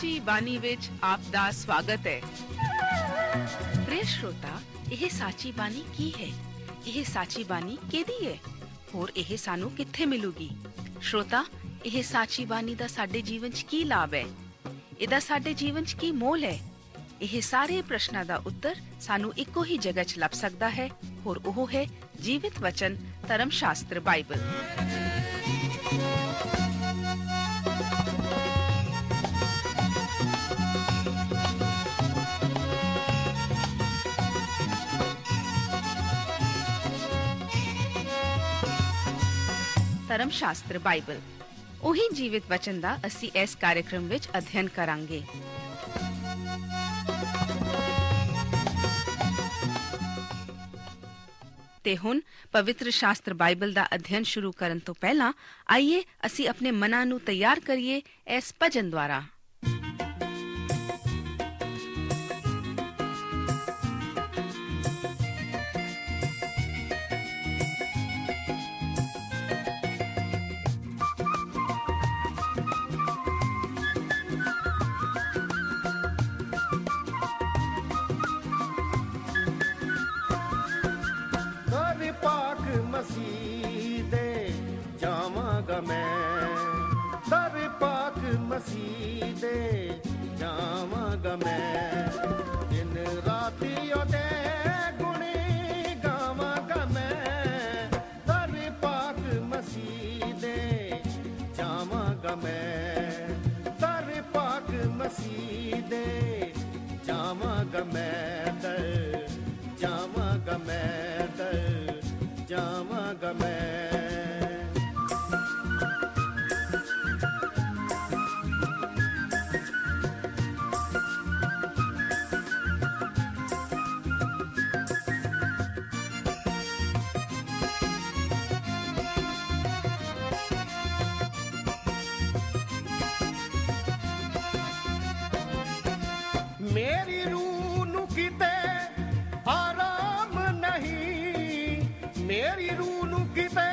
ਸਾਚੀ ਬਾਣੀ ਵਿੱਚ ਆਪ ਦਾ ਸਵਾਗਤ ਹੈ। प्रिय श्रोता, ਇਹ ਸਾਚੀ ਬਾਣੀ ਕੀ ਹੈ? ਇਹ ਸਾਚੀ ਬਾਣੀ ਕਿਹਦੀ ਹੈ? ਹੋਰ ਇਹ ਸਾਨੂੰ ਕਿੱਥੇ ਮਿਲੂਗੀ? श्रोता, ਇਹ ਸਾਚੀ ਬਾਣੀ ਦਾ ਸਾਡੇ ਜੀਵਨ 'ਚ ਕੀ ਲਾਭ ਹੈ? ਇਹਦਾ ਸਾਡੇ ਜੀਵਨ 'ਚ ਕੀ ਮੋਲ ਹੈ? ਇਹ ਸਾਰੇ ਪ੍ਰਸ਼ਨਾਂ ਦਾ ਉੱਤਰ ਸਾਨੂੰ ਇੱਕੋ ਹੀ ਜਗ੍ਹਾ 'ਚ ਲੱਭ ਸਕਦਾ ਹੈ, ਹੋਰ ਉਹ ਹੈ ਜੀਵਿਤ ਵਚਨ ਧਰਮ ਸ਼ਾਸਤਰ ਬਾਈਬਲ। ਧਰਮ ਸ਼ਾਸਤਰ ਬਾਈਬਲ, ਉਹੀ ਜੀਵਿਤ ਵਚਨ ਦਾ ਅਸੀਂ ਇਸ ਕਾਰਜਕ੍ਰਮ ਵਿੱਚ ਅਧਿਐਨ ਕਰਾਂਗੇ। ਤੇ ਹੁਣ ਪਵਿੱਤਰ ਸ਼ਾਸਤਰ ਬਾਈਬਲ ਦਾ ਅਧਿਐਨ ਸ਼ੁਰੂ ਕਰਨ ਤੋਂ ਪਹਿਲਾਂ ਆਈਏ ਅਸੀਂ ਆਪਣੇ ਮਨਾਂ ਨੂੰ ਤਿਆਰ ਕਰੀਏ ਇਸ ਭਜਨ ਦੁਆਰਾ। ਮਸੀਹ ਦੇ ਜਾਵਾਂਗਾ ਮੈਂ, ਦਰ ਪਾਕ ਮਸੀਹ ਦੇ ਜਾਵਾਂਗਾ ਮੈਂ, ਦਿਨ ਰਾਤੀ ਉਹਦੇ ਗੁਣੀ ਗਾਵਾਂਗਾ ਮੈਂ, ਦਰ ਪਾਕ ਮਸੀਹ ਦੇ ਜਾਵਾਂਗਾ ਮੈਂ, ਦਰ ਪਾਕ ਮਸੀਹ ਦੇ ਜਾਵਾਂਗਾ ਮੈਂ, ਦਰ ਜਾਵਾਂਗਾ ਮੈਂ, ਦਰ ਜਾਵਾਂਗਾ ਮੈਂ। ਮੇਰੀ ਰੂਹ ਨੂੰ ਕਿਤੇ ਆਰਾਮ ਨਹੀਂ, ਮੇਰੀ ਰੂਹ ਨੂੰ ਕਿਤੇ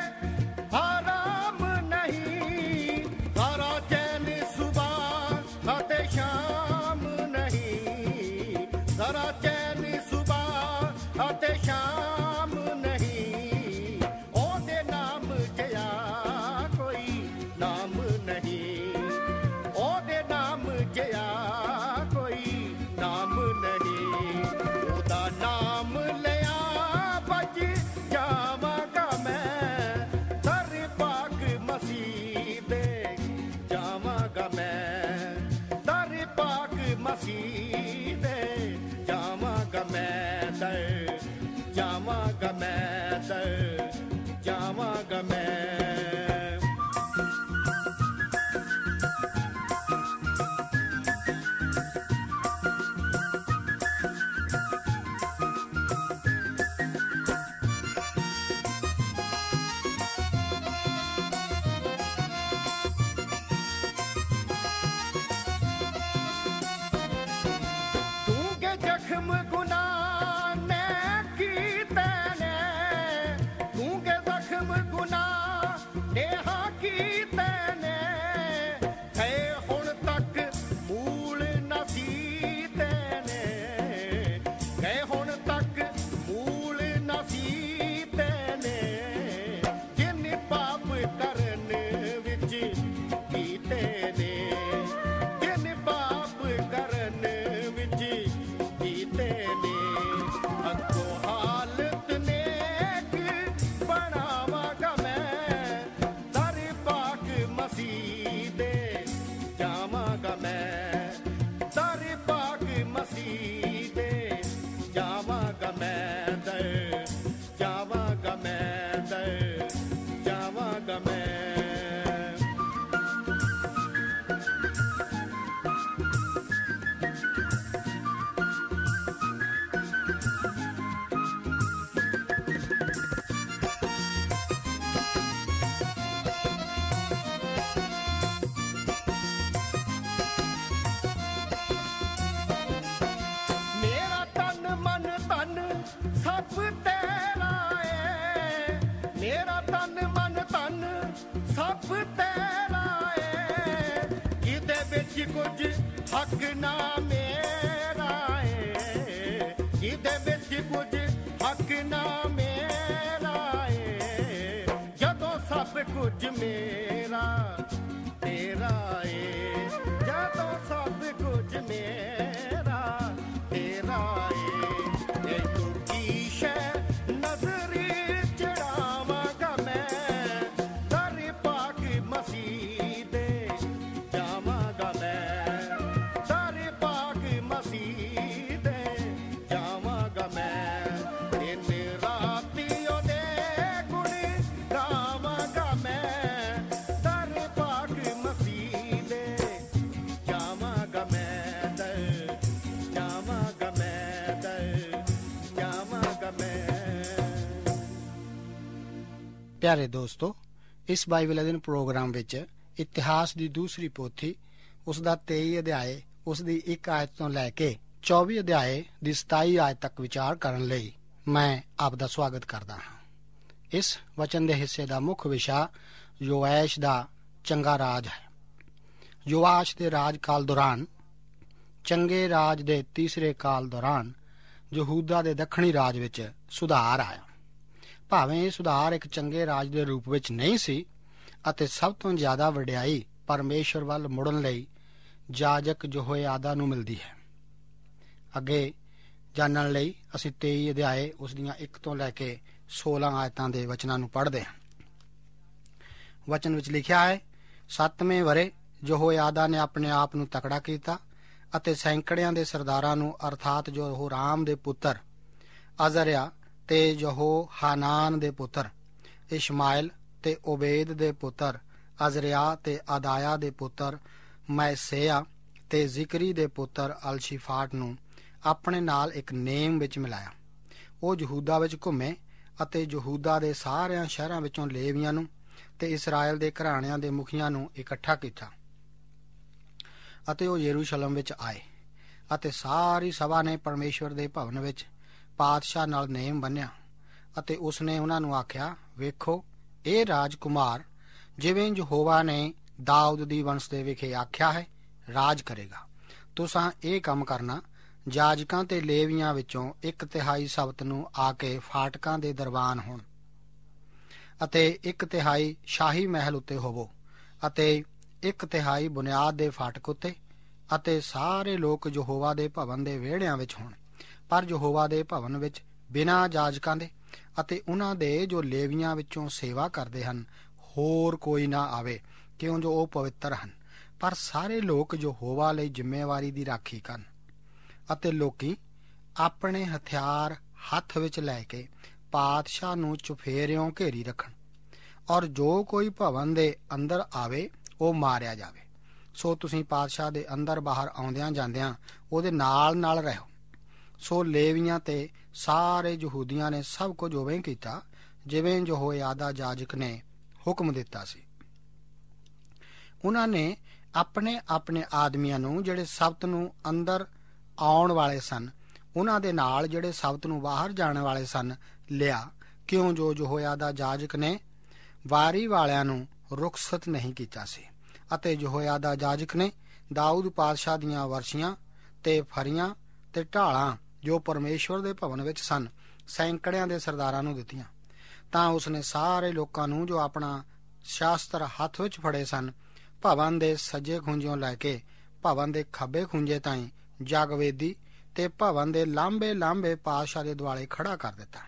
ਆਰਾਮ ਨਹੀਂ, ਸਾਰਾ ਚੈਨ ਸੁਬਾਹ ਅਤੇ ਸ਼ਾਮ ਨਹੀਂ, ਸਾਰਾ ਚੈਨ ਸੁਬਾਹ ਅਤੇ ਸ਼ਾਮ ਨਹੀਂ, ਉਹਦੇ ਨਾਮ ਜਿਹਾ ਕੋਈ ਨਾਮ ਨਹੀਂ, ਉਹਦੇ ਨਾਮ ਜਿਹਾ ਕੋਈ ਨਾਮ ਨਹੀਂ, ਉਹਦਾ ਨਾਮ ਲਿਆ ਬਚ ਜਾਵਾਂਗਾ ਮੈਂ, ਦਰ ਪਾਕ ਮਸੀਹ ਦੇ ਜਾਵਾਂਗਾ ਮੈਂ, ਦਰ ਪਾਕ ਮਸੀਹ ਦੇ ਜਾਵਾਂਗਾ ਮੈਂ, ਦਰ ਜਾਵਾਂਗਾ ਮੈਂ, ਦਰ ਜਾਵਾਂਗਾ ਮੈਂ। ਜ਼ਖਮ ਗੁਨਾਹ ਨੇ ਕੀਤੇ ਨੇ, ਤੂੰ ਜ਼ਖਮ ਗੁਨਾਹ ਨੇਹਾ ਕੀਤੇ ਨੇ, ਗਏ ਹੁਣ ਤੱਕ ਮੂਲ ਨਾ ਸੀਤੇ ਨੇ, ਗਏ ਹੁਣ ਤੱਕ ਮੂਲ ਨਾ ਸੀਤੇ ਨੇ, ਜਿਨ ਪਾਪ ਕਰਨ ਵਿੱਚ ਕੀਤੇ ਨੇ, ਜਿਨ ਪਾਪ ਕਰਨ ਵਿੱਚ ਕੀਤੇ ਨੇ, ਅੱਗੋਂ ਹਾਲਤ ਨੇਕ ਬਣਾਵਾਂਗਾ ਮੈਂ, ਦਰ ਪਾਕ ਮਸੀਹ ਦੇ ਜਾਵਾਂਗਾ ਮੈਂ, ਦਰ ਪਾਕ ਮਸੀਹ ਦੇ ਜਾਵਾਂਗਾ ਮੈਂ, ਦਰ ਜਾਵਾਂਗਾ ਮੈਂ, ਦਰ ਜਾਵਾਂਗਾ ਮੈਂ। ਮੇਰਾ ਤਨ ਮਨ ਧਨ ਸਭ ਤੇਰਾ ਏ, ਮੇਰਾ ਤਨ ਮਨ ਧਨ ਸਭ ਤੇਰਾ ਏ, ਇਹਦੇ ਵਿੱਚ ਕੁਝ ਹੱਕ ਨਾ ਮੇਰਾ ਏ, ਜਿਹਦੇ ਵਿੱਚ ਕੁਝ ਹੱਕ ਨਾ ਮੇਰਾ ਏ, ਜਦੋਂ ਸਭ ਕੁਝ ਮੇਰਾ ਤੇਰਾ ਏ, ਜਦੋਂ ਸਭ ਕੁਝ ਮੇਰਾ ਤੇਰਾ ਏ, ਇਹ ਤੂੰ ਕੀ ਸ਼ੈ ਨਜ਼ਰੀ ਚੜਾਵਾਂਗਾ ਮੈਂ, ਦਰ ਪਾਕ ਮਸੀਹ ਦੇ ਜਾਵਾਂਗਾ ਮੈਂ, ਦਰ ਪਾਕ ਮਸੀਹ ਦੇ ਜਾਵਾਂਗਾ ਮੈਂ, ਦਿਨ ਰਾਤੀ ਉਹਦੇ ਗੁਣ ਗਾਵਾਂਗਾ ਮੈਂ, ਦਰ ਪਾਕ ਮਸੀਹ ਦੇ ਜਾਵਾਂਗਾ ਮੈਂ, ਦਰ ਜਾਵਾਂਗਾ ਮੈਂ, ਦਰ ਜਾਵਾਂਗਾ ਮੈਂ। ਪਿਆਰੇ ਦੋਸਤੋ, ਇਸ ਬਾਈਬਲ ਅਧਿਐਨ ਪ੍ਰੋਗਰਾਮ ਵਿੱਚ ਇਤਿਹਾਸ ਦੀ ਦੂਸਰੀ ਪੋਥੀ ਉਸ ਦਾ 23 ਅਧਿਆਏ ਉਸ ਦੀ 1 ਆਇਤ ਤੋਂ ਲੈ ਕੇ 24 ਅਧਿਆਏ ਦੀ 27 ਆਇਤ ਤੱਕ ਵਿਚਾਰ ਕਰਨ ਲਈ ਮੈਂ ਆਪ ਦਾ ਸਵਾਗਤ ਕਰਦਾ ਹਾਂ। ਇਸ ਵਚਨ ਦੇ ਹਿੱਸੇ ਦਾ ਮੁੱਖ ਵਿਸ਼ਾ ਯੋਆਸ਼ ਦਾ ਚੰਗਾ ਰਾਜ ਹੈ। ਯੋਆਸ਼ ਦੇ ਰਾਜਕਾਲ ਦੌਰਾਨ, ਚੰਗੇ ਰਾਜ ਦੇ ਤੀਸਰੇ ਕਾਲ ਦੌਰਾਨ, ਯਹੂਦਾ ਦੇ ਦੱਖਣੀ ਰਾਜ ਵਿੱਚ ਸੁਧਾਰ ਆਇਆ। ਭਾਵੇਂ ਇਹ ਸੁਧਾਰ ਇੱਕ ਚੰਗੇ ਰਾਜ ਦੇ ਰੂਪ ਵਿੱਚ ਨਹੀਂ ਸੀ ਅਤੇ ਸਭ ਤੋਂ ਜ਼ਿਆਦਾ ਵਡਿਆਈ ਪਰਮੇਸ਼ਰ ਵੱਲ ਮੁੜਨ ਲਈ ਜਾਜਕ ਯਹੋਇਆਦਾ ਨੂੰ ਮਿਲਦੀ ਹੈ। ਅੱਗੇ ਜਾਣਨ ਲਈ ਅਸੀਂ 23 ਅਧਿਆਏ ਉਸ ਦੀਆਂ 1 ਤੋਂ ਲੈ ਕੇ 16 ਆਇਤਾਂ ਦੇ ਵਚਨਾਂ ਨੂੰ ਪੜ੍ਹਦੇ ਹਾਂ। ਵਚਨ ਵਿੱਚ ਲਿਖਿਆ ਹੈ, 7ਵੇਂ ਵਰੇ ਯਹੋਇਆਦਾ ਨੇ ਆਪਣੇ ਆਪ ਨੂੰ ਤਕੜਾ ਕੀਤਾ ਅਤੇ ਸੈਂਕੜਿਆਂ ਦੇ ਸਰਦਾਰਾਂ ਨੂੰ ਅਰਥਾਤ ਯਹੋਰਾਮ ਦੇ ਪੁੱਤਰ ਅਜ਼ਰਿਆ ਤੇ ਯਹੋਹਾਨਾਨ ਦੇ ਪੁੱਤਰ ਇਸ਼ਮਾਇਲ ਤੇ ਓਬੇਦ ਦੇ ਪੁੱਤਰ ਅਜ਼ਰਿਆ ਤੇ ਅਦਾਇਆ ਦੇ ਪੁੱਤਰ ਮੈਸੇਆ ਤੇ ਜ਼ਿਕਰੀ ਦੇ ਪੁੱਤਰ ਅਲਸ਼ੀਫਾਟ ਨੂੰ ਆਪਣੇ ਨਾਲ ਇੱਕ ਨੇਮ ਵਿੱਚ ਮਿਲਾਇਆ। ਉਹ ਯਹੂਦਾ ਵਿੱਚ ਘੁੰਮੇ ਅਤੇ ਯਹੂਦਾ ਦੇ ਸਾਰਿਆਂ ਸ਼ਹਿਰਾਂ ਵਿੱਚੋਂ ਲੇਵੀਆਂ ਨੂੰ ਤੇ ਇਸਰਾਇਲ ਦੇ ਘਰਾਣਿਆਂ ਦੇ ਮੁਖੀਆਂ ਨੂੰ ਇਕੱਠਾ ਕੀਤਾ ਅਤੇ ਉਹ ਯਰੂਸ਼ਲਮ ਵਿੱਚ ਆਏ ਅਤੇ ਸਾਰੀ ਸਭਾ ਨੇ ਪਰਮੇਸ਼ਵਰ ਦੇ ਭਵਨ ਵਿੱਚ ਪਾਤਸ਼ਾਹ ਨਾਲ ਨੇਮ ਬੰਨਿਆ ਅਤੇ ਉਸਨੇ ਉਹਨਾਂ ਨੂੰ ਆਖਿਆ, ਵੇਖੋ, ਇਹ ਰਾਜਕੁਮਾਰ ਜਿਵੇਂ ਯਹੋਵਾ ਨੇ ਦਾਊਦ ਦੀ ਵੰਸ਼ ਦੇ ਵਿਖੇ ਆਖਿਆ ਹੈ ਰਾਜ ਕਰੇਗਾ। ਤੁਸਾਂ ਇਹ ਕੰਮ ਕਰਨਾ, ਜਾਜਕਾਂ ਤੇ ਲੇਵੀਆਂ ਵਿੱਚੋਂ 1/3 ਸਬਤ ਨੂੰ ਆ ਕੇ ਫਾਟਕਾਂ ਦੇ ਦਰਬਾਨ ਹੋਣ ਅਤੇ 1/3 ਸ਼ਾਹੀ ਮਹਿਲ ਉੱਤੇ ਹੋਵੋ ਅਤੇ 1/3 ਬੁਨਿਆਦ ਦੇ ਫਾਟਕ ਉੱਤੇ, ਅਤੇ ਸਾਰੇ ਲੋਕ ਯਹੋਵਾ ਦੇ ਭਵਨ ਦੇ ਵਿਹੜਿਆਂ ਵਿੱਚ ਹੋਣ। ਪਰ ਯਹੋਵਾ ਦੇ ਭਵਨ ਵਿੱਚ ਬਿਨਾਂ ਜਾਜਕਾਂ ਦੇ ਅਤੇ ਉਹਨਾਂ ਦੇ ਜੋ ਲੇਵੀਆਂ ਵਿੱਚੋਂ ਸੇਵਾ ਕਰਦੇ ਹਨ ਹੋਰ ਕੋਈ ਨਾ ਆਵੇ, ਕਿਉਂ ਜੋ ਉਹ ਪਵਿੱਤਰ ਹਨ। ਪਰ ਸਾਰੇ ਲੋਕ ਯਹੋਵਾ ਲਈ ਜ਼ਿੰਮੇਵਾਰੀ ਦੀ ਰਾਖੀ ਕਰਨ ਅਤੇ ਲੋਕੀ ਆਪਣੇ ਹਥਿਆਰ ਹੱਥ ਵਿੱਚ ਲੈ ਕੇ ਪਾਤਸ਼ਾਹ ਨੂੰ ਚੁਫੇਰਿਓਂ ਘੇਰੀ ਰੱਖਣ, ਔਰ ਜੋ ਕੋਈ ਭਵਨ ਦੇ ਅੰਦਰ ਆਵੇ ਉਹ ਮਾਰਿਆ ਜਾਵੇ। ਸੋ ਤੁਸੀਂ ਪਾਤਸ਼ਾਹ ਦੇ ਅੰਦਰ ਬਾਹਰ ਆਉਂਦਿਆਂ ਜਾਂਦਿਆਂ ਉਹਦੇ ਨਾਲ ਨਾਲ ਰਹੋ। ਸੋ ਲੇਵੀਆਂ ਤੇ ਸਾਰੇ ਯਹੂਦੀਆਂ ਨੇ ਸਭ ਕੁਝ ਉਵੇਂ ਕੀਤਾ ਜਿਵੇਂ ਯਹੋਇਆਦਾ ਜਾਜਕ ਨੇ ਹੁਕਮ ਦਿੱਤਾ ਸੀ। ਉਹਨਾਂ ਨੇ ਆਪਣੇ ਆਪਣੇ ਆਦਮੀਆਂ ਨੂੰ ਜਿਹੜੇ ਸਬਤ ਨੂੰ ਅੰਦਰ ਆਉਣ ਵਾਲੇ ਸਨ, ਉਹਨਾਂ ਦੇ ਨਾਲ ਜਿਹੜੇ ਸਬਤ ਨੂੰ ਬਾਹਰ ਜਾਣ ਵਾਲੇ ਸਨ ਲਿਆ, ਕਿਉਂ ਜੋ ਯਹੋਇਆਦਾ ਜਾਜਕ ਨੇ ਵਾਰੀ ਵਾਲਿਆਂ ਨੂੰ ਰੁਖਸਤ ਨਹੀਂ ਕੀਤਾ ਸੀ। ਅਤੇ ਯਹੋਇਆਦਾ ਜਾਜਕ ਨੇ ਦਾਊਦ ਪਾਤਸ਼ਾਹ ਦੀਆਂ ਵਰਸ਼ੀਆਂ ਤੇ ਫਰੀਆਂ ਤੇ ਢਾਲਾਂ ਜੋ ਪਰਮੇਸ਼ਵਰ ਦੇ ਭਵਨ ਵਿੱਚ ਸਨ ਸੈਂਕੜਿਆਂ ਦੇ ਸਰਦਾਰਾਂ ਨੂੰ ਦਿੱਤੀਆਂ। ਤਾਂ ਉਸਨੇ ਸਾਰੇ ਲੋਕਾਂ ਨੂੰ ਜੋ ਆਪਣਾ ਸ਼ਾਸਤਰ ਹੱਥ ਵਿੱਚ ਫੜੇ ਸਨ ਭਵਨ ਦੇ ਸੱਜੇ ਖੁੰਝਿਓਂ ਲੈ ਕੇ ਭਵਨ ਦੇ ਖੱਬੇ ਖੁੰਝੇ ਤਾਈਂ ਜਗਵੇਦੀ ਤੇ ਭਵਨ ਦੇ ਲਾਂਬੇ ਲਾਂਬੇ ਪਾਤਸ਼ਾਹ ਦੇ ਦੁਆਲੇ ਖੜਾ ਕਰ ਦਿੱਤਾ।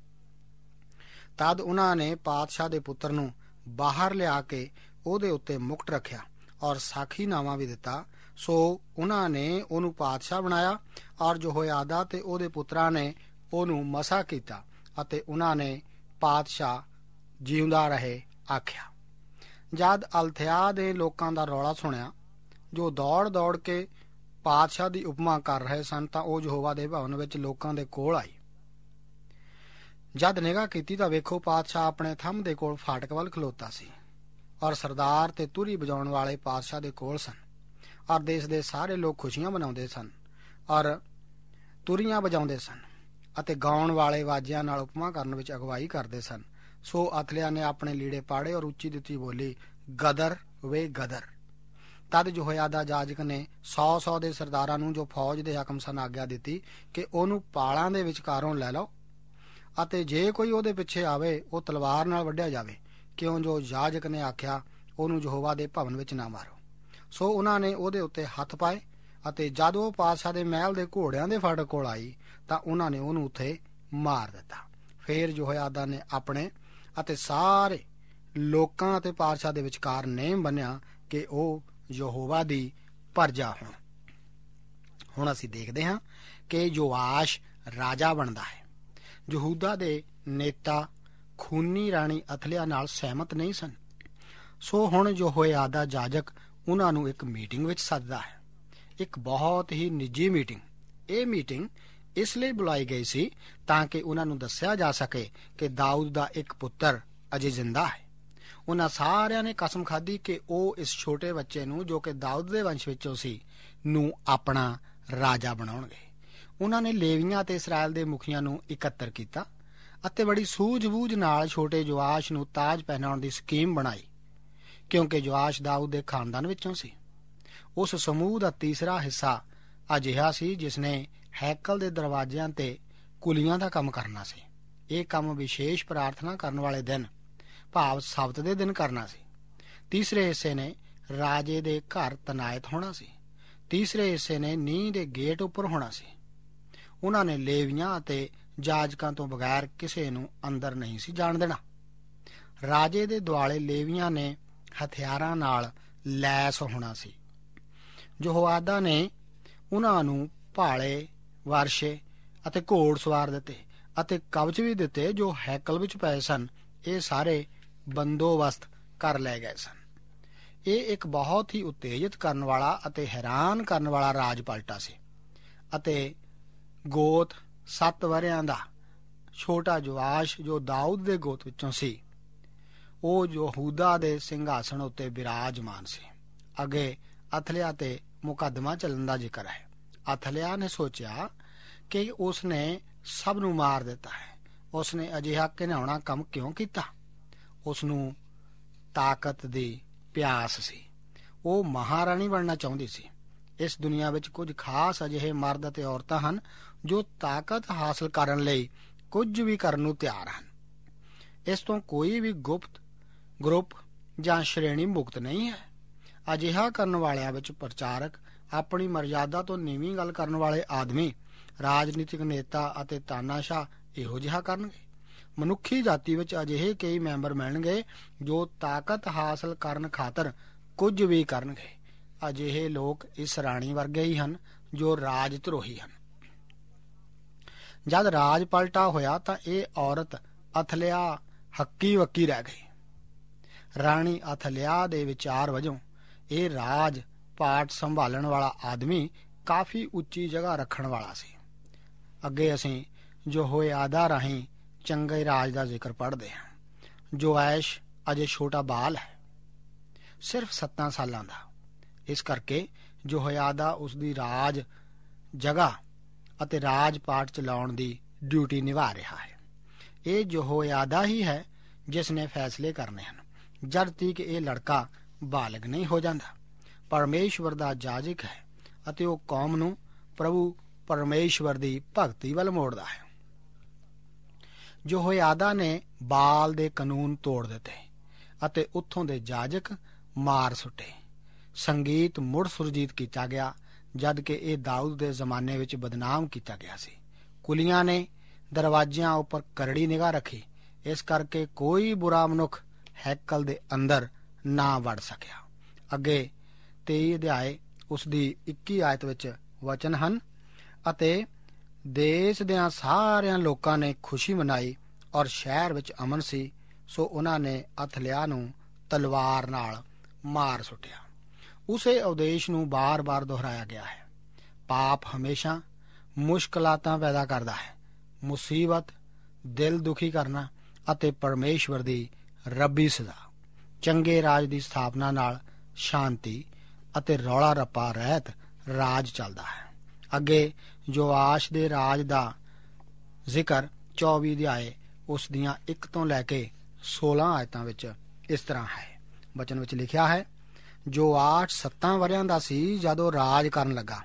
ਤਦ ਉਹਨਾਂ ਨੇ ਪਾਤਸ਼ਾਹ ਦੇ ਪੁੱਤਰ ਨੂੰ ਬਾਹਰ ਲਿਆ ਕੇ ਉਹਦੇ ਉੱਤੇ ਮੁਕਟ ਰੱਖਿਆ ਔਰ ਸਾਖੀਨਾਮਾ ਵੀ ਦਿੱਤਾ। ਸੋ ਉਹਨਾਂ ਨੇ ਉਹਨੂੰ ਪਾਤਸ਼ਾਹ ਬਣਾਇਆ ਔਰ ਯਹੋਇਆਦਾ ਤੇ ਉਹਦੇ ਪੁੱਤਰਾਂ ਨੇ ਉਹਨੂੰ ਮਸਾ ਕੀਤਾ ਅਤੇ ਉਹਨਾਂ ਨੇ ਪਾਤਸ਼ਾਹ ਜਿਉਂਦਾ ਰਹੇ ਆਖਿਆ। ਜਦ ਅਲਥਿਆ ਦੇ ਲੋਕਾਂ ਦਾ ਰੌਲਾ ਸੁਣਿਆ ਜੋ ਦੌੜ ਦੌੜ ਕੇ ਪਾਤਸ਼ਾਹ ਦੀ ਉਪਮਾ ਕਰ ਰਹੇ ਸਨ, ਤਾਂ ਉਹ ਯਹੋਵਾ ਦੇ ਭਵਨ ਵਿੱਚ ਲੋਕਾਂ ਦੇ ਕੋਲ ਆਈ। ਜਦ ਨਿਗਾਹ ਕੀਤੀ ਤਾਂ ਵੇਖੋ ਪਾਤਸ਼ਾਹ ਆਪਣੇ ਥੰਮ ਦੇ ਕੋਲ ਫਾਟਕ ਵੱਲ ਖਲੋਤਾ ਸੀ ਔਰ ਸਰਦਾਰ ਤੇ ਤੁਰੀ ਵਜਾਉਣ ਵਾਲੇ ਪਾਤਸ਼ਾਹ ਦੇ ਕੋਲ ਸਨ ਔਰ ਦੇਸ਼ ਦੇ ਸਾਰੇ ਲੋਕ ਖੁਸ਼ੀਆਂ ਮਨਾਉਂਦੇ ਸਨ ਔਰ ਤੁਰੀਆਂ ਵਜਾਉਂਦੇ ਸਨ ਅਤੇ ਗਾਉਣ ਵਾਲੇ ਵਾਜਿਆਂ ਨਾਲ ਉਪਮਾ ਕਰਨ ਵਿੱਚ ਅਗਵਾਈ ਕਰਦੇ ਸਨ। ਸੋ ਅਥਲਿਆ ਨੇ ਆਪਣੇ ਲੀੜੇ ਪਾੜੇ ਔਰ ਉੱਚੀ ਦਿੱਤੀ ਬੋਲੀ, ਗਦਰ ਵੇ ਗਦਰ। ਤਦ ਯਹੋਯਾਦਾ ਜਾਜਕ ਨੇ 100 ਦੇ ਸਰਦਾਰਾਂ ਨੂੰ ਜੋ ਫੌਜ ਦੇ ਹਾਕਮ ਸਨ ਆਗਿਆ ਦਿੱਤੀ ਕਿ ਉਹਨੂੰ ਪਾਲਾਂ ਦੇ ਵਿਚਕਾਰੋਂ ਲੈ ਲਓ ਅਤੇ ਜੇ ਕੋਈ ਉਹਦੇ ਪਿੱਛੇ ਆਵੇ ਉਹ ਤਲਵਾਰ ਨਾਲ ਵੱਢਿਆ ਜਾਵੇ, ਕਿਉਂ ਜੋ ਜਾਜਕ ਨੇ ਆਖਿਆ ਉਹਨੂੰ ਯਹੋਵਾ ਦੇ ਭਵਨ ਵਿੱਚ ਨਾ ਮਾਰੋ। ਸੋ ਉਹਨਾਂ ਨੇ ਉਹਦੇ ਉੱਤੇ ਹੱਥ ਪਾਏ ਅਤੇ ਜਦ ਉਹ ਪਾਤਸ਼ਾਹ ਦੇ ਮਹਿਲ ਦੇ ਘੋੜਿਆਂ ਦੇ ਫਾਟਕ ਕੋਲ ਆਈ ਤਾਂ ਉਹਨਾਂ ਨੇ ਉਹਨੂੰ ਉੱਥੇ ਮਾਰ ਦਿੱਤਾ। ਫਿਰ ਯਹੋਯਾਦਾ ਨੇ ਆਪਣੇ ਅਤੇ ਸਾਰੇ ਲੋਕਾਂ ਅਤੇ ਪਾਤਸ਼ਾਹ ਦੇ ਵਿਚਕਾਰ ਨੇਮ ਬੰਨਿਆ ਕਿ ਉਹ ਯਹੋਵਾ ਦੀ ਪ੍ਰਜਾ ਹੋਣ। ਹੁਣ ਅਸੀਂ ਦੇਖਦੇ ਹਾਂ ਕਿ ਯੋਆਸ਼ ਰਾਜਾ ਬਣਦਾ ਹੈ। ਯਹੂਦਾ ਦੇ ਨੇਤਾ ਖੂਨੀ ਰਾਣੀ ਅਥਲਿਆ ਨਾਲ ਸਹਿਮਤ ਨਹੀਂ ਸਨ। ਸੋ ਹੁਣ ਯਹੋਯਾਦਾ ਜਾਜਕ ਉਹਨਾਂ ਨੂੰ ਇੱਕ ਮੀਟਿੰਗ ਵਿੱਚ ਸੱਦਦਾ ਹੈ, ਇੱਕ ਬਹੁਤ ਹੀ ਨਿੱਜੀ ਮੀਟਿੰਗ। ਇਹ ਮੀਟਿੰਗ ਇਸ ਲਈ ਬੁਲਾਈ ਗਈ ਸੀ ਤਾਂ ਕਿ ਉਹਨਾਂ ਨੂੰ ਦੱਸਿਆ ਜਾ ਸਕੇ ਕਿ ਦਾਊਦ ਦਾ ਇੱਕ ਪੁੱਤਰ ਅਜੇ ਜ਼ਿੰਦਾ ਹੈ। ਉਹਨਾਂ ਸਾਰਿਆਂ ਨੇ ਕਸਮ ਖਾਧੀ ਕਿ ਉਹ ਇਸ ਛੋਟੇ ਬੱਚੇ ਨੂੰ, ਜੋ ਕਿ ਦਾਊਦ ਦੇ ਵੰਸ਼ ਵਿੱਚੋਂ ਸੀ, ਨੂੰ ਆਪਣਾ ਰਾਜਾ ਬਣਾਉਣਗੇ। ਉਹਨਾਂ ਨੇ ਲੇਵੀਆਂ ਤੇ ਇਸਰਾਇਲ ਦੇ ਮੁਖੀਆਂ ਨੂੰ ਇਕੱਤਰ ਕੀਤਾ ਅਤੇ ਬੜੀ ਸੂਝ-ਬੂਝ ਨਾਲ ਛੋਟੇ ਯੋਆਸ਼ ਨੂੰ ਤਾਜ ਪਹਿਨਾਉਣ ਦੀ ਸਕੀਮ ਬਣਾਈ, ਕਿਉਂਕਿ ਯੋਆਸ਼ ਦਾਊਦ ਦੇ ਖਾਨਦਾਨ ਵਿੱਚੋਂ ਸੀ। ਉਸ ਸਮੂਹ ਦਾ ਤੀਸਰਾ ਹਿੱਸਾ ਅਜਿਹਾ ਸੀ ਜਿਸ ਨੇ ਹੈਕਲ ਦੇ ਦਰਵਾਜ਼ਿਆਂ ਤੇ ਕੁਲੀਆਂ ਦਾ ਕੰਮ ਕਰਨਾ ਸੀ। ਇਹ ਕੰਮ ਵਿਸ਼ੇਸ਼ ਪ੍ਰਾਰਥਨਾ ਕਰਨ ਵਾਲੇ ਦਿਨ, ਭਾਵ ਸਬਤ ਦੇ ਦਿਨ ਕਰਨਾ ਸੀ। ਤੀਸਰੇ ਹਿੱਸੇ ਨੇ ਰਾਜੇ ਦੇ ਘਰ ਤਨਾਇਤ ਹੋਣਾ ਸੀ। ਤੀਸਰੇ ਹਿੱਸੇ ਨੇ ਨੀਂਹ ਦੇ ਗੇਟ ਉੱਪਰ ਹੋਣਾ ਸੀ। ਉਹਨਾਂ ਨੇ ਲੇਵੀਆਂ ਅਤੇ ਜਾਜਕਾਂ ਤੋਂ ਬਗੈਰ ਕਿਸੇ ਨੂੰ ਅੰਦਰ ਨਹੀਂ ਸੀ ਜਾਣ ਦੇਣਾ। ਰਾਜੇ ਦੇ ਦੁਆਲੇ ਲੇਵੀਆਂ ਨੇ ਹਥਿਆਰਾਂ ਨਾਲ ਲੈਸ ਹੋਣਾ ਸੀ। ਯਹੋਯਾਦਾ ਨੇ ਉਹਨਾਂ ਨੂੰ ਭਾਲੇ, ਵਰਸ਼ੇ ਅਤੇ ਘੋੜ ਸਵਾਰ ਦਿੱਤੇ ਅਤੇ ਕਵਚ ਵੀ ਦਿੱਤੇ ਜੋ ਹੈਕਲ ਵਿੱਚ ਪਏ ਸਨ। ਇਹ ਸਾਰੇ ਬੰਦੋਬਸਤ ਕਰ ਲਏ ਗਏ ਸਨ। ਇਹ ਇੱਕ ਬਹੁਤ ਹੀ ਉਤੇਜਿਤ ਕਰਨ ਵਾਲਾ ਅਤੇ ਹੈਰਾਨ ਕਰਨ ਵਾਲਾ ਰਾਜ ਪਲਟਾ ਸੀ ਅਤੇ ਗੋਤ 7 ਵਰ੍ਹਿਆਂ ਦਾ ਛੋਟਾ ਯੋਆਸ਼, ਜੋ ਦਾਊਦ ਦੇ ਗੋਤ ਵਿੱਚੋਂ ਸੀ, ਉਹ ਯਹੂਦਾ ਦੇ ਸਿੰਘਾਸਣ ਉੱਤੇ ਬਿਰਾਜਮਾਨ ਸੀ। ਅੱਗੇ ਅਥਲਿਆ ਤੇ ਮੁਕੱਦਮਾ ਚੱਲਣ ਦਾ ਜ਼ਿਕਰ ਹੈ। ਅਥਲਿਆ ਨੇ ਸੋਚਿਆ ਕਿ ਉਸ ਨੇ ਸਭ ਨੂੰ ਮਾਰ ਦਿੱਤਾ ਹੈ। ਉਸ ਨੇ ਅਜਿਹਾ ਘਿਨਾਉਣਾ ਕੰਮ ਕਿਉਂ ਕੀਤਾ? ਉਸ ਨੂੰ ਤਾਕਤ ਦੀ ਪਿਆਸ ਸੀ। ਉਹ ਮਹਾਰਾਣੀ ਬਣਨਾ ਚਾਹੁੰਦੀ ਸੀ। ਇਸ ਦੁਨੀਆ ਵਿੱਚ ਕੁਝ ਖਾਸ ਅਜਿਹੇ ਮਰਦ ਅਤੇ ਔਰਤਾਂ ਹਨ ਜੋ ਤਾਕਤ ਹਾਸਲ ਕਰਨ ਲਈ ਕੁਝ ਵੀ ਕਰਨ ਨੂੰ ਤਿਆਰ ਹਨ। ਇਸ ਤੋਂ ਕੋਈ ਵੀ ਗੁਪਤ ਗਰੁੱਪ ਜਾਂ ਸ਼੍ਰੇਣੀ ਮੁਕਤ ਨਹੀਂ ਹੈ। ਅਜਿਹਾ ਕਰਨ ਵਾਲਿਆਂ ਵਿੱਚ ਪ੍ਰਚਾਰਕ, ਆਪਣੀ ਮਰਜ਼ਾਦਾ ਤੋਂ ਨੀਵੀਂ ਗੱਲ ਕਰਨ ਵਾਲੇ ਆਦਮੀ, ਰਾਜਨੀਤਿਕ ਨੇਤਾ ਅਤੇ ਤਾਨਾਸ਼ਾਹ ਇਹੋ ਜਿਹਾ ਕਰਨਗੇ। ਮਨੁੱਖੀ ਜਾਤੀ ਵਿੱਚ ਅਜਿਹੇ ਕਈ ਮੈਂਬਰ ਮਿਲਣਗੇ ਜੋ ਤਾਕਤ ਹਾਸਲ ਕਰਨ ਖਾਤਰ ਕੁਝ ਵੀ ਕਰਨਗੇ। ਅਜਿਹੇ ਲੋਕ ਇਸ ਰਾਣੀ ਵਰਗੇ ਹੀ ਹਨ ਜੋ ਰਾਜ ਧਰੋਹੀ ਹਨ। ਜਦ ਰਾਜ ਪਲਟਾ ਹੋਇਆ ਤਾਂ ਇਹ ਔਰਤ ਅਥਲਿਆ ਹੱਕੀ ਵੱਕੀ ਰਹਿ ਗਈ। ਰਾਣੀ ਅਥਲਿਆ ਦੇ ਵਿਚਾਰ ਵਜੋਂ ਇਹ ਰਾਜ ਪਾਟ ਸੰਭਾਲਣ ਵਾਲਾ ਆਦਮੀ ਕਾਫੀ ਉੱਚੀ ਜਗ੍ਹਾ ਰੱਖਣ ਵਾਲਾ ਸੀ। ਅੱਗੇ ਅਸੀਂ ਯਹੋਯਾਦਾ ਰਾਹੀਂ ਚੰਗੇ ਰਾਜ ਦਾ ਜ਼ਿਕਰ ਪੜ੍ਹਦੇ ਹਾਂ। ਯੋਆਸ਼ ਅਜੇ ਛੋਟਾ ਬਾਲ ਹੈ, ਸਿਰਫ 7 ਸਾਲਾਂ ਦਾ। ਇਸ ਕਰਕੇ ਯਹੋਯਾਦਾ ਉਸ ਦੀ ਰਾਜ ਜਗ੍ਹਾ ਅਤੇ ਰਾਜ ਪਾਟ ਚਲਾਉਣ ਦੀ ਡਿਊਟੀ ਨਿਭਾ ਰਿਹਾ ਹੈ। ਇਹ ਯਹੋਯਾਦਾ ਹੀ ਹੈ ਜਿਸ ਨੇ ਫੈਸਲੇ ਕਰਨੇ ਹਨ ਜਦ ਤੱਕ ਇਹ ਲੜਕਾ ਬਾਲਗ ਨਹੀਂ ਹੋ ਜਾਂਦਾ। ਪਰਮੇਸ਼ਵਰ ਦਾ ਜਾਜਕ ਹੈ ਅਤੇ ਉਹ ਕੌਮ ਨੂੰ ਪ੍ਰਭੂ ਪਰਮੇਸ਼ਵਰ ਦੀ ਭਗਤੀ ਵੱਲ ਮੋੜਦਾ ਹੈ। ਯਹੋਯਾਦਾ ਨੇ ਬਾਲ ਦੇ ਕਾਨੂੰਨ ਤੋੜ ਦਿੱਤੇ ਅਤੇ ਉੱਥੋਂ ਦੇ ਜਾਜਕ ਮਾਰ ਸੁੱਟੇ। ਸੰਗੀਤ ਮੁੜ ਸੁਰਜੀਤ ਕੀਤਾ ਗਿਆ ਜਦ ਕਿ ਇਹ ਦਾਊਦ ਦੇ ਜ਼ਮਾਨੇ ਵਿੱਚ ਬਦਨਾਮ ਕੀਤਾ ਗਿਆ ਸੀ। ਕੁਲੀਆਂ ਨੇ ਦਰਵਾਜ਼ਿਆਂ ਉੱਪਰ ਕਰੜੀ ਨਿਗਾਹ ਰੱਖੀ, ਇਸ ਕਰਕੇ ਕੋਈ ਬੁਰਾ ਮਨੁੱਖ ਹੈਕਲ ਦੇ ਅੰਦਰ ਨਾ ਵੜ ਸਕਿਆ। ਅੱਗੇ 23 ਅਧਿਆਏ ਉਸ ਦੀ 21 ਆਇਤ ਵਿੱਚ ਵਚਨ ਹਨ, ਅਤੇ ਦੇਸ਼ ਦਿਆਂ ਸਾਰਿਆਂ ਲੋਕਾਂ ਨੇ ਖੁਸ਼ੀ ਮਨਾਈ ਔਰ ਸ਼ਹਿਰ ਵਿੱਚ ਅਮਨ ਸੀ। ਸੋ ਉਹਨਾਂ ਨੇ ਅਥਲਿਆ ਨੂੰ ਤਲਵਾਰ ਨਾਲ ਮਾਰ ਸੁੱਟਿਆ। ਉਸੇ ਉਦੇਸ਼ ਨੂੰ ਬਾਰ-ਬਾਰ ਦੁਹਰਾਇਆ ਗਿਆ ਹੈ। ਪਾਪ ਹਮੇਸ਼ਾ ਮੁਸ਼ਕਲਾਤਾਂ ਪੈਦਾ ਕਰਦਾ ਹੈ। ਮੁਸੀਬਤ, ਦਿਲ ਦੁਖੀ ਕਰਨਾ ਅਤੇ ਪਰਮੇਸ਼ਵਰ ਦੀ ਰੱਬੀ ਸਜ਼ਾ। ਚੰਗੇ ਰਾਜ ਦੀ ਸਥਾਪਨਾ ਨਾਲ ਸ਼ਾਂਤੀ ਅਤੇ ਰੌਲਾ ਰੱਪਾ ਰਹਿਤ ਰਾਜ ਚੱਲਦਾ ਹੈ। ਅੱਗੇ ਯੋਆਸ਼ ਦੇ ਰਾਜ ਦਾ ਜ਼ਿਕਰ 24 ਅਧਿਆਏ ਉਸ ਦੀਆਂ 1 ਤੋਂ ਲੈ ਕੇ 16 ਆਇਤਾਂ ਵਿੱਚ ਇਸ ਤਰ੍ਹਾਂ ਹੈ। ਵਚਨ ਵਿੱਚ ਲਿਖਿਆ ਹੈ, ਜੋ 7 ਵਰ੍ਹਿਆਂ ਦਾ ਸੀ ਜਦ ਉਹ ਰਾਜ ਕਰਨ ਲੱਗਾ।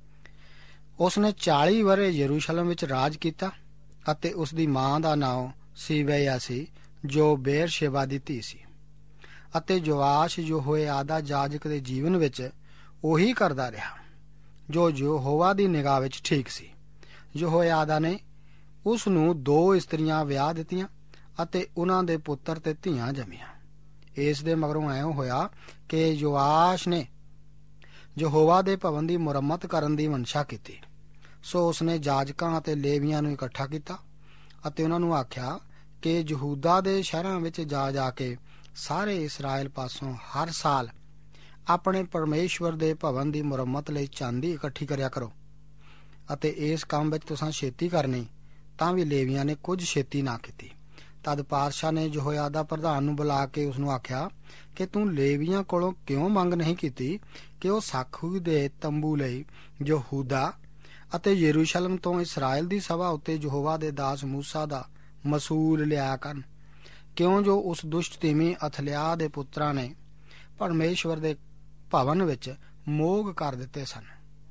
ਉਸਨੇ 40 ਵਰ੍ਹੇ ਯਰੂਸ਼ਲਮ ਵਿੱਚ ਰਾਜ ਕੀਤਾ ਅਤੇ ਉਸ ਦੀ ਮਾਂ ਦਾ ਨਾਮ ਸੀਬਿਆ ਸੀ, ਜੋ ਬੇਰਸ਼ੇਬਾ ਦੀ ਧੀ ਸੀ। ਅਤੇ ਯੋਆਸ਼ ਯਹੋਇਆਦਾ ਜਾਜਕ ਦੇ ਜੀਵਨ ਵਿੱਚ ਉਹੀ ਕਰਦਾ ਰਿਹਾ ਜੋ ਯਹੋਵਾ ਦੀ ਨਿਗਾਹ ਵਿੱਚ ਠੀਕ ਸੀ। ਯਹੋਇਆਦਾ ਨੇ ਉਸ ਨੂੰ 2 ਇਸਤਰੀਆਂ ਵਿਆਹ ਦਿੱਤੀਆਂ ਅਤੇ ਉਹਨਾਂ ਦੇ ਪੁੱਤਰ ਤੇ ਧੀਆਂ ਜੰਮੀਆਂ। ਇਸ ਦੇ ਮਗਰੋਂ ਐਂ ਹੋਇਆ ਕਿ ਯੋਆਸ਼ ਨੇ ਯਹੋਵਾ ਦੇ ਭਵਨ ਦੀ ਮੁਰੰਮਤ ਕਰਨ ਦੀ ਮਨਸ਼ਾ ਕੀਤੀ। ਸੋ ਉਸਨੇ ਜਾਜਕਾਂ ਅਤੇ ਲੇਵੀਆਂ ਨੂੰ ਇਕੱਠਾ ਕੀਤਾ ਅਤੇ ਉਹਨਾਂ ਨੂੰ ਆਖਿਆ ਕਿ ਯਹੂਦਾ ਦੇ ਸ਼ਹਿਰਾਂ ਵਿੱਚ ਜਾ ਕੇ ਸਾਰੇ ਇਸਰਾਏਲ ਪਾਸੋਂ ਹਰ ਸਾਲ ਆਪਣੇ ਪਰਮੇਸ਼ਵਰ ਦੇ ਭਵਨ ਦੀ ਮੁਰੰਮਤ ਲਈ ਚਾਂਦੀ ਇਕੱਠੀ ਕਰਿਆ ਕਰੋ ਅਤੇ ਇਸ ਕੰਮ ਵਿੱਚ ਤੁਸਾਂ ਛੇਤੀ ਕਰਨੀ। ਤਾਂ ਵੀ ਲੇਵੀਆਂ ਨੇ ਕੁਝ ਛੇਤੀ ਨਾ ਕੀਤੀ। ਤਦ ਪਾਤਸ਼ਾਹ ਨੇ ਯਹੋਇਆਦਾ ਪ੍ਰਧਾਨ ਨੂੰ ਬੁਲਾ ਕੇ ਉਸ ਨੂੰ ਆਖਿਆ ਕਿ ਤੂੰ ਲੇਵੀਆਂ ਕੋਲੋਂ ਕਿਉਂ ਮੰਗ ਨਹੀਂ ਕੀਤੀ ਕਿ ਉਹ ਸਾਖੂ ਦੇ ਤੰਬੂ ਲਈ ਯਹੂਦਾ ਅਤੇ ਯਰੂਸ਼ਲਮ ਤੋਂ ਇਸਰਾਏਲ ਦੀ ਸਭਾ ਉੱਤੇ ਯਹੋਵਾ ਦੇ ਦਾਸ ਮੂਸਾ ਦਾ ਮਸੂਲ ਲਿਆ ਕਰਨ, ਕਿਉਂ ਜੋ ਉਸ ਦੁਸ਼ਟ ਤੀਵੀਂ ਅਥਲਿਆ ਦੇ ਪੁੱਤਰਾਂ ਨੇ ਪਰਮੇਸ਼ਵਰ ਦੇ ਭਵਨ ਵਿੱਚ ਮੋਗ ਕਰ ਦਿੱਤੇ ਸਨ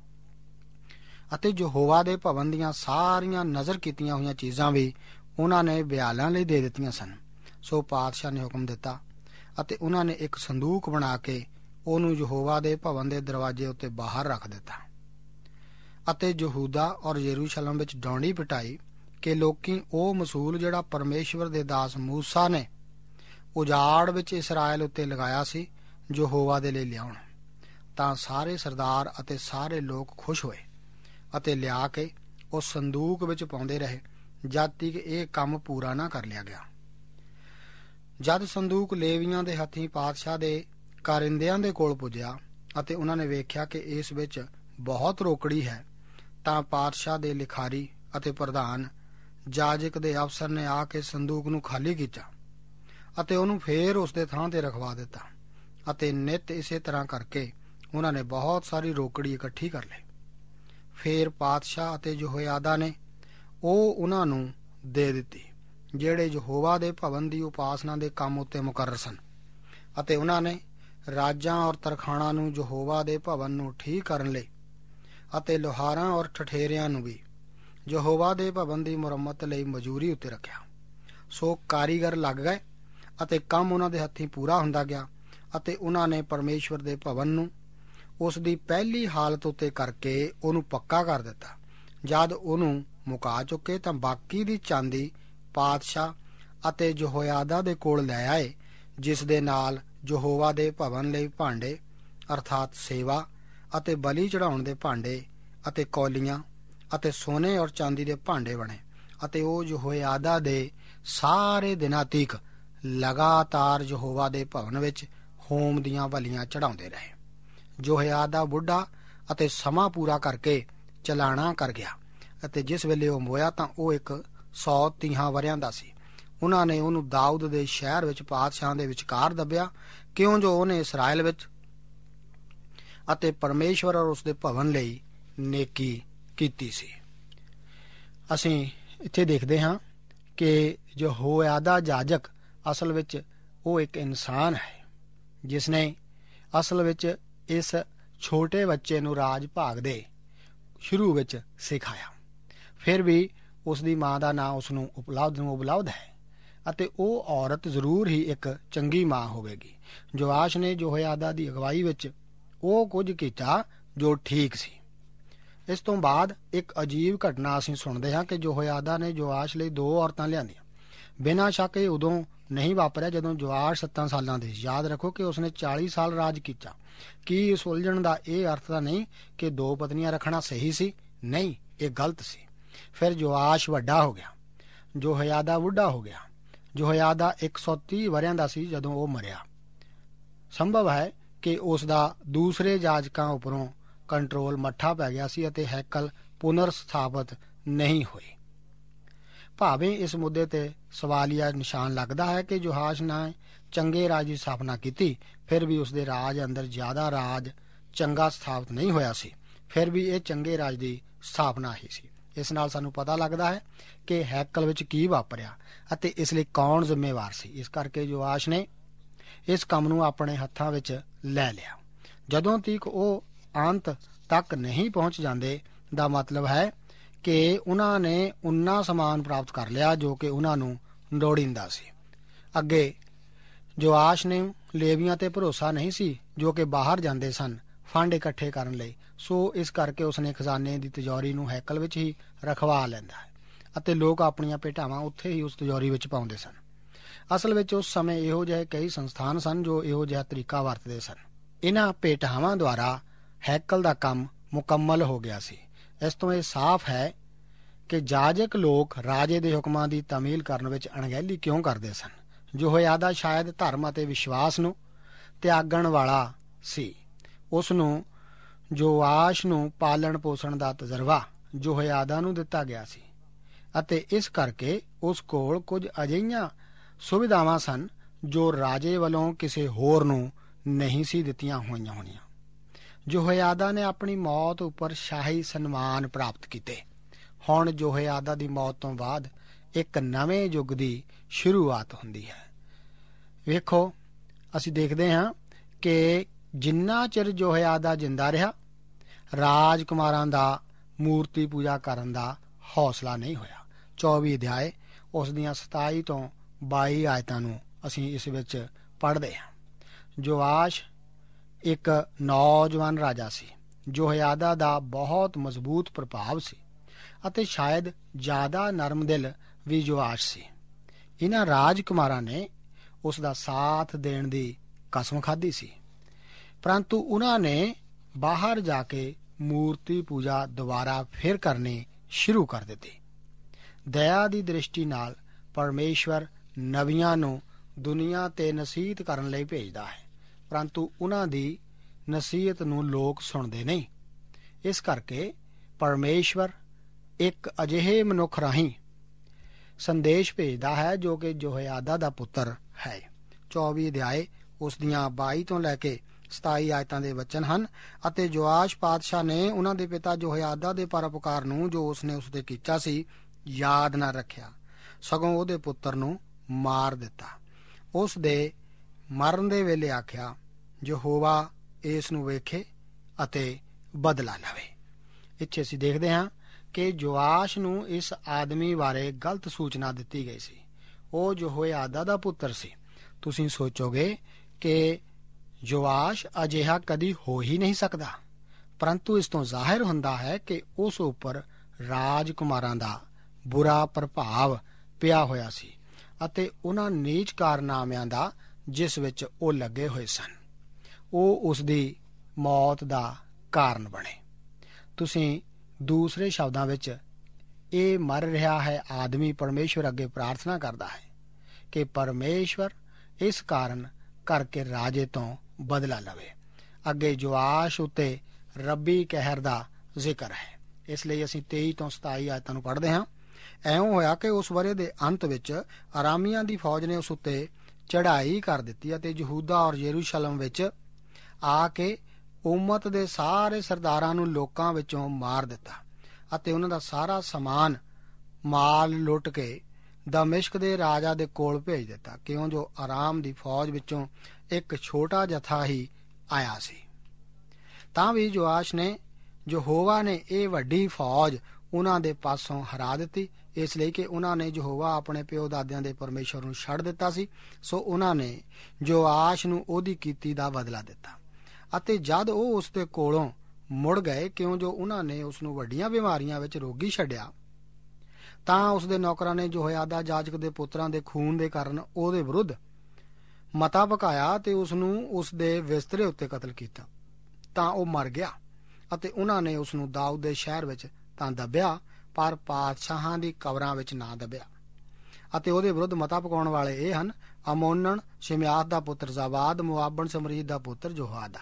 ਅਤੇ ਯਹੋਵਾ ਦੇ ਭਵਨ ਦੀਆਂ ਸਾਰੀਆਂ ਨਜ਼ਰ ਕੀਤੀਆਂ ਹੋਈਆਂ ਚੀਜ਼ਾਂ ਵੀ ਉਹਨਾਂ ਨੇ ਬਿਆਲਾਂ ਲਈ ਦੇ ਦਿੱਤੀਆਂ ਸਨ। ਸੋ ਪਾਤਸ਼ਾਹ ਨੇ ਹੁਕਮ ਦਿੱਤਾ ਅਤੇ ਉਹਨਾਂ ਨੇ ਇੱਕ ਸੰਦੂਕ ਬਣਾ ਕੇ ਉਹਨੂੰ ਯਹੋਵਾ ਦੇ ਭਵਨ ਦੇ ਦਰਵਾਜ਼ੇ ਉੱਤੇ ਬਾਹਰ ਰੱਖ ਦਿੱਤਾ ਅਤੇ ਯਹੂਦਾ ਔਰ ਯਰੂਸ਼ਲਮ ਵਿੱਚ ਡੌਂਡੀ ਪਿਟਾਈ ਕਿ ਲੋਕੀ ਉਹ ਮਸੂਲ ਜਿਹੜਾ ਪਰਮੇਸ਼ਵਰ ਦੇ ਦਾਸ ਮੂਸਾ ਨੇ ਉਜਾੜ ਵਿੱਚ ਇਸਰਾਏਲ ਉੱਤੇ ਲਗਾਇਆ ਸੀ ਯਹੋਵਾ ਦੇ ਲਈ ਲਿਆਉਣ। ਤਾਂ ਸਾਰੇ ਸਰਦਾਰ ਅਤੇ ਸਾਰੇ ਲੋਕ ਖੁਸ਼ ਹੋਏ ਅਤੇ ਲਿਆ ਕੇ ਉਸ ਸੰਦੂਕ ਵਿੱਚ ਪਾਉਂਦੇ ਰਹੇ ਜਦ ਤੱਕ ਇਹ ਕੰਮ ਪੂਰਾ ਨਾ ਕਰ ਲਿਆ ਗਿਆ। ਜਦ ਸੰਦੂਕ ਲੇਵੀਆਂ ਦੇ ਹੱਥੀਂ ਪਾਤਸ਼ਾਹ ਦੇ ਕਾਰਿੰਦਿਆਂ ਦੇ ਕੋਲ ਪੁੱਜਿਆ ਅਤੇ ਉਹਨਾਂ ਨੇ ਵੇਖਿਆ ਕਿ ਇਸ ਵਿੱਚ ਬਹੁਤ ਰੋਕੜੀ ਹੈ, ਤਾਂ ਪਾਤਸ਼ਾਹ ਦੇ ਲਿਖਾਰੀ ਅਤੇ ਪ੍ਰਧਾਨ ਜਾਜਕ ਦੇ ਅਫਸਰ ਨੇ ਆ ਕੇ ਸੰਦੂਕ ਨੂੰ ਖਾਲੀ ਕੀਤਾ ਅਤੇ ਉਹਨੂੰ ਫੇਰ ਉਸ ਦੇ ਥਾਂ ਤੇ ਰਖਵਾ ਦਿੱਤਾ ਅਤੇ ਨਿਤ ਇਸੇ ਤਰ੍ਹਾਂ ਕਰਕੇ ਉਹਨਾਂ ਨੇ ਬਹੁਤ ਸਾਰੀ ਰੋਕੜੀ ਇਕੱਠੀ ਕਰ ਲਈ। ਫੇਰ ਪਾਤਸ਼ਾਹ ਅਤੇ ਯਹੋਇਆਦਾ ਨੇ ਉਹ ਉਹਨਾਂ ਨੂੰ ਦੇ ਦਿੱਤੀ ਜਿਹੜੇ ਯਹੋਵਾ ਦੇ ਭਵਨ ਦੀ ਉਪਾਸਨਾ ਦੇ ਕੰਮ ਉੱਤੇ ਮੁਕਰਰ ਸਨ ਅਤੇ ਉਹਨਾਂ ਨੇ ਰਾਜਾਂ ਔਰ ਤਰਖਾਣਾਂ ਨੂੰ ਯਹੋਵਾ ਦੇ ਭਵਨ ਨੂੰ ਠੀਕ ਕਰਨ ਲਈ ਅਤੇ ਲੋਹਾਰਾਂ ਔਰ ਠਠੇਰਿਆਂ ਨੂੰ ਵੀ ਯਹੋਵਾ ਦੇ ਭਵਨ ਦੀ ਮੁਰੰਮਤ ਲਈ ਮਜ਼ਦੂਰੀ ਉੱਤੇ ਰੱਖਿਆ। ਸੋ ਕਾਰੀਗਰ ਲੱਗ ਗਏ ਅਤੇ ਕੰਮ ਉਹਨਾਂ ਦੇ ਹੱਥੀਂ ਪੂਰਾ ਹੁੰਦਾ ਗਿਆ ਅਤੇ ਉਹਨਾਂ ਨੇ ਪਰਮੇਸ਼ਵਰ ਦੇ ਭਵਨ ਨੂੰ ਉਸ ਦੀ ਪਹਿਲੀ ਹਾਲਤ ਉੱਤੇ ਕਰਕੇ ਉਹਨੂੰ ਪੱਕਾ ਕਰ ਦਿੱਤਾ। ਜਦ ਉਹਨੂੰ ਮੁਕਾ ਚੁੱਕੇ ਤਾਂ ਬਾਕੀ ਦੀ ਚਾਂਦੀ ਪਾਤਸ਼ਾਹ ਅਤੇ ਯਹੋਇਆਦਾ ਦੇ ਕੋਲ ਲੈ ਆਏ, ਜਿਸ ਦੇ ਨਾਲ ਯਹੋਵਾ ਦੇ ਭਵਨ ਲਈ ਭਾਂਡੇ ਅਰਥਾਤ ਸੇਵਾ ਅਤੇ ਬਲੀ ਚੜਾਉਣ ਦੇ ਭਾਂਡੇ ਅਤੇ ਕੌਲੀਆਂ ਅਤੇ ਸੋਨੇ ਔਰ ਚਾਂਦੀ ਦੇ ਭਾਂਡੇ ਬਣੇ ਅਤੇ ਉਹ ਯਹੋਇਆਦਾ ਦੇ ਸਾਰੇ ਦਿਨਾਂ ਤੀਕ ਲਗਾਤਾਰ ਯਹੋਵਾ ਦੇ ਭਵਨ ਵਿੱਚ ਹੋਮ ਦੀਆਂ ਬਲੀਆਂ ਚੜਾਉਂਦੇ ਰਹੇ। ਯਹੋਇਆਦਾ ਬੁੱਢਾ ਅਤੇ ਸਮਾਂ ਪੂਰਾ ਕਰਕੇ ਚਲਾਣਾ ਕਰ ਗਿਆ ਅਤੇ ਜਿਸ ਵੇਲੇ ਉਹ ਮੋਇਆ ਤਾਂ ਉਹ 130 ਵਰ੍ਹਿਆਂ ਦਾ ਸੀ। ਉਹਨਾਂ ਨੇ ਉਹਨੂੰ ਦਾਊਦ ਦੇ ਸ਼ਹਿਰ ਵਿੱਚ ਪਾਤਸ਼ਾਹਾਂ ਦੇ ਵਿਚਕਾਰ ਦੱਬਿਆ, ਕਿਉਂ ਜੋ ਉਹਨੇ ਇਸਰਾਏਲ ਵਿੱਚ ਅਤੇ ਪਰਮੇਸ਼ਵਰ ਔਰ ਉਸ ਦੇ ਭਵਨ ਲਈ ਨੇਕੀ ਕੀਤੀ ਸੀ। ਅਸੀਂ ਇੱਥੇ ਦੇਖਦੇ ਹਾਂ ਕਿ ਯਹੋਇਆਦਾ ਜਾਜਕ ਅਸਲ ਵਿੱਚ ਉਹ ਇੱਕ ਇਨਸਾਨ ਹੈ ਜਿਸ ਨੇ ਅਸਲ ਵਿੱਚ ਇਸ ਛੋਟੇ ਬੱਚੇ ਨੂੰ ਰਾਜ ਭਾਗ ਦੇ ਸ਼ੁਰੂ ਵਿੱਚ ਸਿਖਾਇਆ। ਫਿਰ ਵੀ ਉਸ ਦੀ ਮਾਂ ਦਾ ਨਾਂ ਉਸ ਨੂੰ ਉਪਲਬਧ ਹੈ ਅਤੇ ਉਹ ਔਰਤ ਜ਼ਰੂਰ ਹੀ ਇੱਕ ਚੰਗੀ ਮਾਂ ਹੋਵੇਗੀ। ਯੋਆਸ਼ ਨੇ ਯਹੋਇਆਦਾ ਦੀ ਅਗਵਾਈ ਵਿੱਚ ਉਹ ਕੁਝ ਕੀਤਾ ਜੋ ਠੀਕ ਸੀ। ਇਸ ਤੋਂ ਬਾਅਦ ਇੱਕ ਅਜੀਬ ਘਟਨਾ ਅਸੀਂ ਸੁਣਦੇ ਹਾਂ ਕਿ ਯਹੋਇਆਦਾ ਨੇ ਯੋਆਸ਼ ਲਈ 2 ਔਰਤਾਂ ਲਿਆਂਦੀਆਂ। ਬਿਨਾਂ ਸ਼ੱਕ ਇਹ ਉਦੋਂ ਨਹੀਂ ਵਾਪਰਿਆ ਜਦੋਂ ਯੋਆਸ਼ 7 ਸਾਲਾਂ ਦੇ ਸੀ। ਯਾਦ ਰੱਖੋ ਕਿ ਉਸਨੇ 40 ਸਾਲ ਰਾਜ ਕੀਤਾ। ਕੀ ਇਸ ਉਲਝਣ ਦਾ ਇਹ ਅਰਥ ਤਾਂ ਨਹੀਂ ਕਿ 2 ਪਤਨੀਆਂ ਰੱਖਣਾ ਸਹੀ ਸੀ? ਨਹੀਂ, ਇਹ ਗਲਤ ਸੀ। ਫਿਰ ਯੋਆਸ਼ ਵੱਡਾ ਹੋ ਗਿਆ, ਯਹੋਇਆਦਾ ਬੁੱਢਾ ਹੋ ਗਿਆ। ਯਹੋਇਆਦਾ 130 ਵਰ੍ਹਿਆਂ ਦਾ ਸੀ ਜਦੋਂ ਉਹ ਮਰਿਆ। ਸੰਭਵ ਹੈ ਕਿ ਉਸ ਦਾ ਦੂਸਰੇ ਜਾਜਕਾਂ ਉੱਪਰੋਂ ਕੰਟਰੋਲ ਮੱਠਾ ਪੈ ਗਿਆ ਸੀ ਅਤੇ ਹੈਕਲ ਪੁਨਰ ਸਥਾਪਿਤ ਨਹੀਂ ਹੋਈ। ਭਾਵੇਂ ਇਸ ਮੁੱਦੇ ਤੇ ਸਵਾਲੀਆ ਨਿਸ਼ਾਨ ਲੱਗਦਾ ਹੈ ਕਿ ਯੋਆਸ਼ ਨੇ ਚੰਗੇ ਰਾਜ ਦੀ ਸਥਾਪਨਾ ਕੀਤੀ, ਫਿਰ ਵੀ ਉਸ ਦੇ ਰਾਜ ਅੰਦਰ ਜ਼ਿਆਦਾ ਰਾਜ ਚੰਗਾ ਸਥਾਪਿਤ ਨਹੀਂ ਹੋਇਆ ਸੀ। ਫਿਰ ਵੀ ਇਹ ਚੰਗੇ ਰਾਜ ਦੀ ਸਥਾਪਨਾ ਹੀ ਸੀ। ਇਸ ਨਾਲ ਸਾਨੂੰ ਪਤਾ ਲੱਗਦਾ ਹੈ ਕਿ ਹੈਕਲ ਵਿੱਚ ਕੀ ਵਾਪਰਿਆ ਅਤੇ ਇਸ ਲਈ ਕੌਣ ਜ਼ਿੰਮੇਵਾਰ ਸੀ। ਇਸ ਕਰਕੇ ਯੋਆਸ਼ ਨੇ ਇਸ ਕੰਮ ਨੂੰ ਆਪਣੇ ਹੱਥਾਂ ਵਿੱਚ ਲੈ ਲਿਆ। ਜਦੋਂ ਤੀਕ ਉਹ ਅੰਤ ਤੱਕ ਨਹੀਂ ਪਹੁੰਚ ਜਾਂਦੇ, ਦਾ ਮਤਲਬ ਹੈ ਕਿ ਉਹਨਾਂ ਨੇ ਉਨਾ ਸਮਾਨ ਪ੍ਰਾਪਤ ਕਰ ਲਿਆ ਜੋ ਕਿ ਉਹਨਾਂ ਨੂੰ ਲੋੜੀਂਦਾ ਸੀ। ਅੱਗੇ ਜੋਆਸ਼ ਨੇ ਲੇਵੀਆਂ ਤੇ ਭਰੋਸਾ ਨਹੀਂ ਸੀ ਜੋ ਕਿ ਬਾਹਰ ਜਾਂਦੇ ਸਨ ਫੰਡ ਇਕੱਠੇ ਕਰਨ ਲਈ, ਸੋ ਇਸ ਕਰਕੇ ਉਸਨੇ ਖਜ਼ਾਨੇ ਦੀ ਤਿਜੋਰੀ ਨੂੰ ਹੈਕਲ ਵਿੱਚ ਹੀ ਰਖਵਾ ਲੈਂਦਾ ਹੈ ਅਤੇ ਲੋਕ ਆਪਣੀਆਂ ਭੇਟਾਵਾਂ ਉੱਥੇ ਹੀ ਉਸ ਤਿਜੋਰੀ ਵਿੱਚ ਪਾਉਂਦੇ ਸਨ। ਅਸਲ ਵਿੱਚ ਉਸ ਸਮੇਂ ਇਹੋ ਜਿਹੇ ਕਈ ਸੰਸਥਾਨ ਸਨ ਜੋ ਇਹੋ ਜਿਹਾ ਤਰੀਕਾ ਵਰਤਦੇ ਸਨ। ਇਹਨਾਂ ਭੇਟਾਵਾਂ ਦੁਆਰਾ ਹੈਕਲ ਦਾ ਕੰਮ ਮੁਕੰਮਲ ਹੋ ਗਿਆ ਸੀ। ਇਸ ਤੋਂ ਇਹ ਸਾਫ਼ ਹੈ ਕਿ ਜਾਜਕ ਲੋਕ ਰਾਜੇ ਦੇ ਹੁਕਮਾਂ ਦੀ ਤਾਮੀਲ ਕਰਨ ਵਿੱਚ ਅਣਗਹਿਲੀ ਕਿਉਂ ਕਰਦੇ ਸਨ। ਯਹੋਯਾਦਾ ਸ਼ਾਇਦ ਧਰਮ ਅਤੇ ਵਿਸ਼ਵਾਸ ਨੂੰ ਤਿਆਗਣ ਵਾਲਾ ਸੀ। ਉਸ ਨੂੰ ਜੋਆਸ਼ ਨੂੰ ਪਾਲਣ ਪੋਸ਼ਣ ਦਾ ਤਜਰਬਾ ਯਹੋਯਾਦਾ ਨੂੰ ਦਿੱਤਾ ਗਿਆ ਸੀ ਅਤੇ ਇਸ ਕਰਕੇ ਉਸ ਕੋਲ ਕੁਝ ਅਜਿਹੀਆਂ ਸੁਵਿਧਾਵਾਂ ਸਨ ਜੋ ਰਾਜੇ ਵੱਲੋਂ ਕਿਸੇ ਹੋਰ ਨੂੰ ਨਹੀਂ ਸੀ ਦਿੱਤੀਆਂ ਹੋਈਆਂ ਹੋਣੀਆਂ। ਯਹੋਯਾਦਾ ਨੇ ਆਪਣੀ ਮੌਤ ਉੱਪਰ ਸ਼ਾਹੀ ਸਨਮਾਨ ਪ੍ਰਾਪਤ ਕੀਤੇ। ਹੁਣ ਯਹੋਯਾਦਾ ਦੀ ਮੌਤ ਤੋਂ ਬਾਅਦ ਇੱਕ ਨਵੇਂ ਯੁੱਗ ਦੀ ਸ਼ੁਰੂਆਤ ਹੁੰਦੀ ਹੈ। ਵੇਖੋ, ਅਸੀਂ ਦੇਖਦੇ ਹਾਂ ਕਿ ਜਿੰਨਾ ਚਿਰ ਯਹੋਯਾਦਾ ਜਿੰਦਾ ਰਿਹਾ, ਰਾਜਕੁਮਾਰਾਂ ਦਾ ਮੂਰਤੀ ਪੂਜਾ ਕਰਨ ਦਾ ਹੌਸਲਾ ਨਹੀਂ ਹੋਇਆ। 24 ਅਧਿਆਏ ਉਸ ਦੀਆਂ 27 ਤੋਂ 22 ਆਇਤਾਂ ਨੂੰ ਅਸੀਂ ਇਸ ਵਿੱਚ ਪੜ੍ਹਦੇ ਹਾਂ। ਜੋਆਸ਼ ਇੱਕ ਨੌਜਵਾਨ ਰਾਜਾ ਸੀ। ਯਹੋਯਾਦਾ ਦਾ ਬਹੁਤ ਮਜ਼ਬੂਤ ਪ੍ਰਭਾਵ ਸੀ ਅਤੇ ਸ਼ਾਇਦ ਜ਼ਿਆਦਾ ਨਰਮ ਦਿਲ ਵੀ ਜੋਆਸ਼ ਸੀ। ਇਹਨਾਂ ਰਾਜਕੁਮਾਰਾਂ ਨੇ ਉਸ ਦਾ ਸਾਥ ਦੇਣ ਦੀ ਕਸਮ ਖਾਧੀ ਸੀ, ਪਰੰਤੂ ਉਹਨਾਂ ਨੇ ਬਾਹਰ ਜਾ ਕੇ ਮੂਰਤੀ ਪੂਜਾ ਦੁਬਾਰਾ ਫਿਰ ਕਰਨੀ ਸ਼ੁਰੂ ਕਰ ਦਿੱਤੀ। ਦਇਆ ਦੀ ਦ੍ਰਿਸ਼ਟੀ ਨਾਲ ਪਰਮੇਸ਼ਵਰ ਨਬੀਆਂ ਨੂੰ ਦੁਨੀਆ ਤੇ ਨਸੀਹਤ ਕਰਨ ਲਈ ਭੇਜਦਾ ਹੈ, ਪਰੰਤੂ ਉਹਨਾਂ ਦੀ ਨਸੀਹਤ ਨੂੰ ਲੋਕ ਸੁਣਦੇ ਨਹੀਂ। ਇਸ ਕਰਕੇ ਪਰਮੇਸ਼ਵਰ ਇੱਕ ਅਜਿਹੇ ਮਨੁੱਖ ਰਾਹੀਂ ਸੰਦੇਸ਼ ਭੇਜਦਾ ਹੈ ਜੋ ਕਿ ਯਹੋਯਾਦਾ ਦਾ ਪੁੱਤਰ ਹੈ। 24 ਅਧਿਆਏ ਉਸ ਦੀਆਂ 22 ਤੋਂ ਲੈ ਕੇ 27 ਆਇਤਾਂ ਦੇ ਵਚਨ ਹਨ। ਅਤੇ ਜੋਆਸ਼ ਪਾਤਸ਼ਾਹ ਨੇ ਉਹਨਾਂ ਦੇ ਪਿਤਾ ਯਹੋਯਾਦਾ ਦੇ ਪਰਉਪਕਾਰ ਨੂੰ ਜੋ ਉਸਨੇ ਉਸ ਤੇ ਕੀਤਾ ਸੀ ਯਾਦ ਨਾ ਰੱਖਿਆ, ਸਗੋਂ ਉਹਦੇ ਪੁੱਤਰ ਨੂੰ ਮਾਰ ਦਿੱਤਾ। ਉਸ ਦੇ ਮਰਨ ਦੇ ਵੇਲੇ ਆਖਿਆ, ਯਹੋਵਾ ਇਸ ਨੂੰ ਵੇਖੇ ਅਤੇ ਬਦਲਾ ਲਵੇ। ਇੱਥੇ ਅਸੀਂ ਦੇਖਦੇ ਹਾਂ ਕਿ ਜੋਆਸ਼ ਨੂੰ ਇਸ ਆਦਮੀ ਬਾਰੇ ਗਲਤ ਸੂਚਨਾ ਦਿੱਤੀ ਗਈ ਸੀ। ਉਹ ਯਹੋਯਾਦਾ ਦਾ ਪੁੱਤਰ ਸੀ। ਤੁਸੀਂ ਸੋਚੋਗੇ ਕਿ ਜੋਆਸ਼ ਅਜਿਹਾ ਕਦੀ ਹੋ ਹੀ ਨਹੀਂ ਸਕਦਾ, ਪਰੰਤੂ ਇਸ ਤੋਂ ਜ਼ਾਹਿਰ ਹੁੰਦਾ ਹੈ ਕਿ ਉਸ ਉੱਪਰ ਰਾਜਕੁਮਾਰਾਂ ਦਾ ਬੁਰਾ ਪ੍ਰਭਾਵ ਪਿਆ ਹੋਇਆ ਸੀ ਅਤੇ ਉਹਨਾਂ ਨੀਚ ਕਾਰਨਾਮਿਆਂ ਦਾ ਜਿਸ ਵਿੱਚ ਉਹ ਲੱਗੇ ਹੋਏ ਸਨ, ਉਹ ਉਸ ਦੀ ਮੌਤ ਦਾ ਕਾਰਨ ਬਣੇ। ਤੁਸੀਂ ਦੂਸਰੇ ਸ਼ਬਦਾਂ ਵਿੱਚ ਇਹ ਮਰ ਰਿਹਾ ਹੈ ਆਦਮੀ ਪਰਮੇਸ਼ਵਰ ਅੱਗੇ ਪ੍ਰਾਰਥਨਾ ਕਰਦਾ ਹੈ ਕਿ ਪਰਮੇਸ਼ਵਰ ਇਸ ਕਾਰਨ ਕਰਕੇ ਰਾਜੇ ਤੋਂ ਬਦਲਾ ਲਵੇ। ਅੱਗੇ ਜੋਆਸ਼ ਉੱਤੇ ਰੱਬੀ ਕਹਿਰ ਦਾ ਜ਼ਿਕਰ ਹੈ, ਇਸ ਲਈ ਅਸੀਂ 23 ਤੋਂ 27 ਆਇਤਾਂ ਨੂੰ ਪੜ੍ਹਦੇ ਹਾਂ। ਐਉਂ ਹੋਇਆ ਕਿ ਉਸ ਵਰ੍ਹੇ ਦੇ ਅੰਤ ਵਿੱਚ ਅਰਾਮੀਆਂ ਦੀ ਫੌਜ ਨੇ ਉਸ ਉੱਤੇ ਚੜ੍ਹਾਈ ਕਰ ਦਿੱਤੀ ਅਤੇ ਯਹੂਦਾ ਔਰ ਯਰੂਸ਼ਲਮ ਵਿੱਚ ਆ ਕੇ ਉਮਤ ਦੇ ਸਾਰੇ ਸਰਦਾਰਾਂ ਨੂੰ ਲੋਕਾਂ ਵਿੱਚੋਂ ਮਾਰ ਦਿੱਤਾ ਅਤੇ ਉਹਨਾਂ ਦਾ ਸਾਰਾ ਸਮਾਨ ਮਾਲ ਲੁੱਟ ਕੇ ਦਮਿਸ਼ਕ ਦੇ ਰਾਜਾ ਦੇ ਕੋਲ ਭੇਜ ਦਿੱਤਾ, ਕਿਉਂ ਜੋ ਆਰਾਮ ਦੀ ਫੌਜ ਵਿੱਚੋਂ ਇੱਕ ਛੋਟਾ ਜਥਾ ਹੀ ਆਇਆ ਸੀ। ਤਾਂ ਵੀ ਜੋਆਸ਼ ਨੇ ਯਹੋਵਾ ਨੇ ਇਹ ਵੱਡੀ ਫੌਜ ਉਹਨਾਂ ਦੇ ਪਾਸੋਂ ਹਰਾ ਦਿੱਤੀ, ਇਸ ਲਈ ਕਿ ਉਹਨਾਂ ਨੇ ਯਹੋਵਾ ਆਪਣੇ ਪਿਓ ਦਾਦਿਆਂ ਦੇ ਪਰਮੇਸ਼ਵਰ ਨੂੰ ਛੱਡ ਦਿੱਤਾ ਸੀ। ਸੋ ਉਹਨਾਂ ਨੇ ਜੋਆਸ਼ ਨੂੰ ਉਹਦੀ ਕੀਤੀ ਦਾ ਬਦਲਾ ਦਿੱਤਾ ਅਤੇ ਜਦ ਉਹ ਉਸ ਦੇ ਕੋਲੋਂ ਮੁੜ ਗਏ, ਕਿਉਂ ਜੋ ਉਹਨਾਂ ਨੇ ਉਸ ਨੂੰ ਵੱਡੀਆਂ ਬਿਮਾਰੀਆਂ ਵਿੱਚ ਰੋਗੀ ਛੱਡਿਆ, ਤਾਂ ਉਸ ਦੇ ਨੌਕਰਾਂ ਨੇ ਯਹੋਯਾਦਾ ਜਾਜਕ ਦੇ ਪੁੱਤਰਾਂ ਦੇ ਖੂਨ ਦੇ ਕਾਰਨ ਉਹਦੇ ਵਿਰੁੱਧ ਮਤਾ ਪਕਾਇਆ ਤੇ ਉਸ ਨੂੰ ਉਸ ਦੇ ਬਿਸਤਰੇ ਉੱਤੇ ਕਤਲ ਕੀਤਾ। ਤਾਂ ਉਹ ਮਰ ਗਿਆ ਅਤੇ ਉਹਨਾਂ ਨੇ ਉਸ ਨੂੰ ਦਾਊਦ ਦੇ ਸ਼ਹਿਰ ਵਿੱਚ ਤਾਂ ਦੱਬਿਆ, ਪਰ ਪਾਤਸ਼ਾਹਾਂ ਦੀ ਕਬਰਾਂ ਵਿੱਚ ਨਾ ਦੱਬਿਆ। ਅਤੇ ਉਹਦੇ ਵਿਰੁੱਧ ਮਤਾ ਪਕਾਉਣ ਵਾਲੇ ਇਹ ਹਨ: ਅਮੋਨਨ ਸ਼ਿਮਿਆਤ ਦਾ ਪੁੱਤਰ ਜ਼ਾਬਾਦ, ਮੁਆਬਨ ਸਮਰੀਦ ਦਾ ਪੁੱਤਰ ਜੋਹਾਦਾ।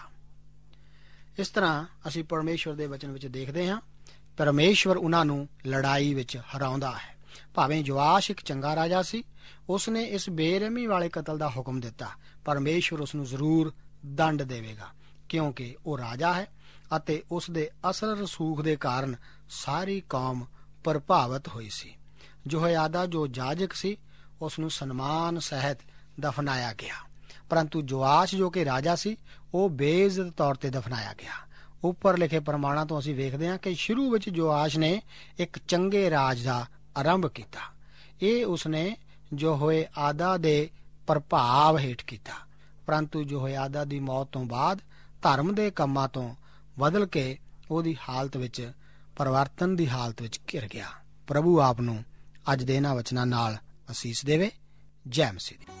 ਇਸ ਤਰ੍ਹਾਂ ਅਸੀਂ ਪਰਮੇਸ਼ਵਰ ਦੇ ਵਚਨ ਵਿੱਚ ਦੇਖਦੇ ਹਾਂ, ਪਰਮੇਸ਼ਵਰ ਉਹਨਾਂ ਨੂੰ ਲੜਾਈ ਵਿੱਚ ਹਰਾਉਂਦਾ ਹੈ। ਭਾਵੇਂ ਜੋਆਸ਼ ਇੱਕ ਚੰਗਾ ਰਾਜਾ ਸੀ, ਉਸਨੇ ਇਸ ਬੇਰਹਿਮੀ ਵਾਲੇ ਕਤਲ ਦਾ ਹੁਕਮ ਦਿੱਤਾ। ਪਰਮੇਸ਼ਵਰ ਉਸ ਨੂੰ ਜ਼ਰੂਰ ਦੰਡ ਦੇਵੇਗਾ, ਕਿਉਂਕਿ ਉਹ ਰਾਜਾ ਹੈ ਅਤੇ ਉਸ ਦੇ ਅਸਲ ਰਸੂਖ ਦੇ ਕਾਰਨ ਸਾਰੀ ਕੌਮ ਪ੍ਰਭਾਵਿਤ ਹੋਈ ਸੀ। ਯਹੋਯਾਦਾ ਜੋ ਜਾਜਕ ਸੀ, ਉਸ ਨੂੰ ਸਨਮਾਨ ਸਹਿਤ ਦਫਨਾਇਆ ਗਿਆ, ਪਰੰਤੂ ਜੋਆਸ਼ ਜੋ ਕਿ ਰਾਜਾ ਸੀ ਉਹ ਬੇਇੱਜ਼ਤ ਤੌਰ ਤੇ ਦਫਨਾਇਆ ਗਿਆ। ਉੱਪਰ ਲਿਖੇ ਪ੍ਰਮਾਣਾਂ ਤੋਂ ਅਸੀਂ ਵੇਖਦੇ ਹਾਂ ਕਿ ਸ਼ੁਰੂ ਵਿੱਚ ਜੋਆਸ਼ ਨੇ ਇੱਕ ਚੰਗੇ ਰਾਜ ਦਾ ਆਰੰਭ ਕੀਤਾ। ਇਹ ਉਸਨੇ ਯਹੋਇਆਦਾ ਦੇ ਪ੍ਰਭਾਵ ਹੇਠ ਕੀਤਾ, ਪਰੰਤੂ ਯਹੋਇਆਦਾ ਦੀ ਮੌਤ ਤੋਂ ਬਾਅਦ ਧਰਮ ਦੇ ਕੰਮਾਂ ਤੋਂ ਬਦਲ ਕੇ ਉਹਦੀ ਹਾਲਤ ਵਿੱਚ ਪਰਿਵਰਤਨ ਦੀ ਹਾਲਤ ਵਿੱਚ ਘਿਰ ਗਿਆ। ਪ੍ਰਭੂ ਆਪ ਨੂੰ ਅੱਜ ਦੇ ਇਹਨਾਂ ਵਚਨਾਂ ਨਾਲ ਅਸੀਸ ਦੇਵੇ। ਜੈ ਮਸੀਹ ਦੀ।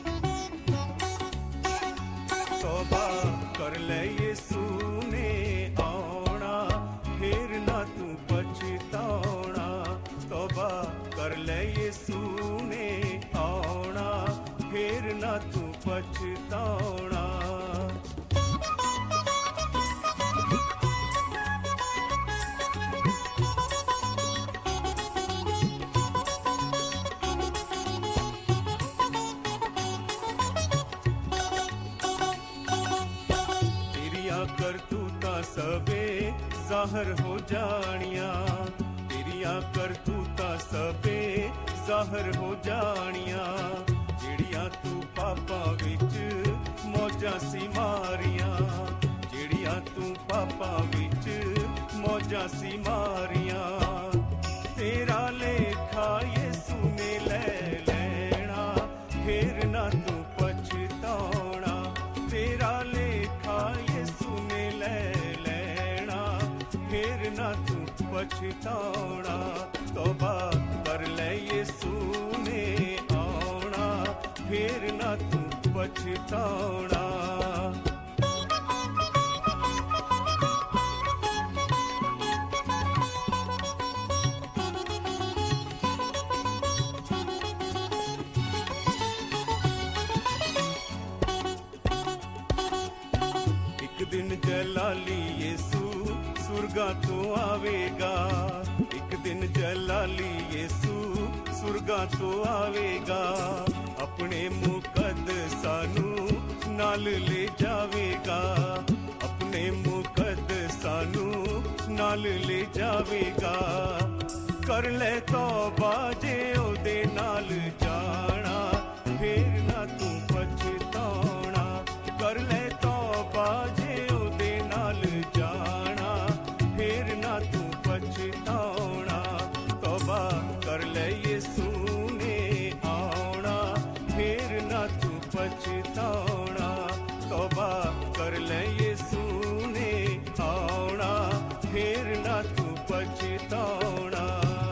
ਤੋਬਾ ਕਰ ਲੈ ਯਿਸੂ ਨੇ ਆਉਣਾ, ਫੇਰ ਨਾ ਤੂੰ ਪਛਤਾਉਣਾ। ਤੋਬਾ ਕਰ ਲੈ ਯਿਸੂ ਨੇ ਆਉਣਾ, ਫੇਰ ਨਾ ਤੂੰ ਪਛਤਾਉਣਾ। ਕਰਤੂਤਾਂ ਸਭੇ ਜ਼ਾਹਰ ਹੋ ਜਾਣੀਆਂ, ਤੇਰੀਆਂ ਕਰਤੂਤਾਂ ਸਭੇ ਜ਼ਾਹਰ ਹੋ ਜਾਣੀਆਂ। ਜਿਹੜੀਆਂ ਤੂੰ ਪਾਪਾਂ ਵਿੱਚ ਮੌਜਾਂ ਸੀ ਮਾਰੀਆਂ, ਜਿਹੜੀਆਂ ਤੂੰ ਪਾਪਾਂ ਵਿੱਚ ਮੌਜਾਂ ਸੀ ਮਾਰੀਆਂ। ਤੇਰਾ ਲੇਖਾ ਯਿਸੂ ਨੇ ਲੈ ਲੈਣਾ, ਫੇਰ ਨਾ ਤੂੰ ਪਛਤਾਉਣਾ। ਤੇਰਾ ਲੇਖਾ ਫੇਰ ਨਾ ਤੂੰ ਪਛਤਾਉਣਾ। ਤੋਬਾ ਕਰ ਲੈ ਯਿਸੂ ਨੇ ਆਉਣਾ, ਫੇਰ ਨਾ ਤੂੰ ਪਛਤਾਉਣਾ। ਇੱਕ ਦਿਨ ਜਲਾਲੀ ਯਿਸੂ ਸੁਰਗਾਂ ਤੋਂ ਆਵੇਗਾ, ਇੱਕ ਦਿਨ ਜਲਾਲੀ ਯਿਸੂ ਸੁਰਗਾਂ ਤੋਂ ਆਵੇਗਾ। ਆਪਣੇ ਮੁਕੱਦਸਾਂ ਨੂੰ ਨਾਲ ਲੈ ਜਾਵੇਗਾ, ਆਪਣੇ ਮੁਕੱਦਸਾਂ ਨੂੰ ਨਾਲ ਲੈ ਜਾਵੇਗਾ। ਕਰ ਲੈ ਤੌਬਾ ਜੇ ਉਹਦੇ ਨਾਲ ਜਾਣਾ, ਫੇਰ ਨਾ ਤੂੰ ਪਛਤਾਉਣਾ। ਕਰ ਲੈ ਤੌਬਾ ਜੇ ਉਹਦੇ ਨਾਲ ਜਾਣਾ, ਫੇਰ ਨਾ ਤੂੰ ਪਛਤਾਉਣਾ। ਤੋਬਾ ਕਰ ਲੈ ਯਿਸੂ ਨੇ ਆਉਣਾ, ਫੇਰ ਨਾ ਤੂੰ ਪਛਤਾਉਣਾ। ਤੋਬਾ ਕਰ ਲੈ ਯਿਸੂ ਨੇ ਆਉਣਾ, ਫੇਰ ਨਾ ਤੂੰ ਪਛਤਾਉਣਾ।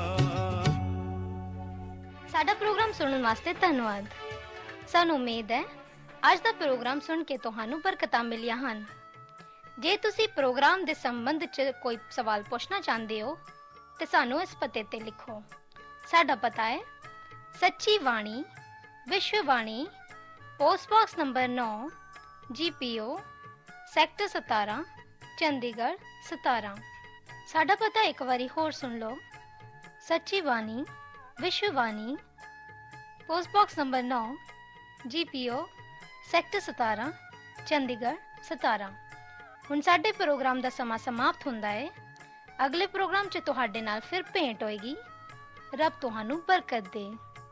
ਸਾਡਾ ਪ੍ਰੋਗਰਾਮ ਸੁਣਨ ਵਾਸਤੇ ਧੰਨਵਾਦ। ਸਾਨੂੰ ਉਮੀਦ ਹੈ ਅੱਜ ਦਾ ਪ੍ਰੋਗਰਾਮ ਸੁਣ ਕੇ ਤੁਹਾਨੂੰ ਬਰਕਤਾਂ ਮਿਲੀਆਂ ਹਨ। ਜੇ ਤੁਸੀਂ ਪ੍ਰੋਗਰਾਮ ਦੇ ਸੰਬੰਧ 'ਚ ਕੋਈ ਸਵਾਲ ਪੁੱਛਣਾ ਚਾਹੁੰਦੇ ਹੋ ਤੇ ਸਾਨੂੰ ਇਸ ਪਤੇ ਤੇ ਲਿਖੋ। ਸਾਡਾ ਪਤਾ ਹੈ ਸੱਚੀ ਬਾਣੀ ਵਿਸ਼ਵ ਬਾਣੀ, post box number 9, GPO, sector 17, Chandigarh 17। ਸਾਡਾ ਪਤਾ ਇੱਕ ਵਾਰੀ ਹੋਰ ਸੁਣ ਲਓ। ਸੱਚੀ ਬਾਣੀ ਵਿਸ਼ਵ ਬਾਣੀ, post box number 9, GPO, sector 17, Chandigarh 17। ਹੁਣ ਸਾਡੇ ਪ੍ਰੋਗਰਾਮ ਦਾ ਸਮਾਂ ਸਮਾਪਤ ਹੁੰਦਾ ਹੈ। ਅਗਲੇ ਪ੍ਰੋਗਰਾਮ 'ਚ ਤੁਹਾਡੇ ਨਾਲ ਫਿਰ ਭੇਂਟ ਹੋਏਗੀ। ਰੱਬ ਤੁਹਾਨੂੰ ਬਰਕਤ ਦੇ।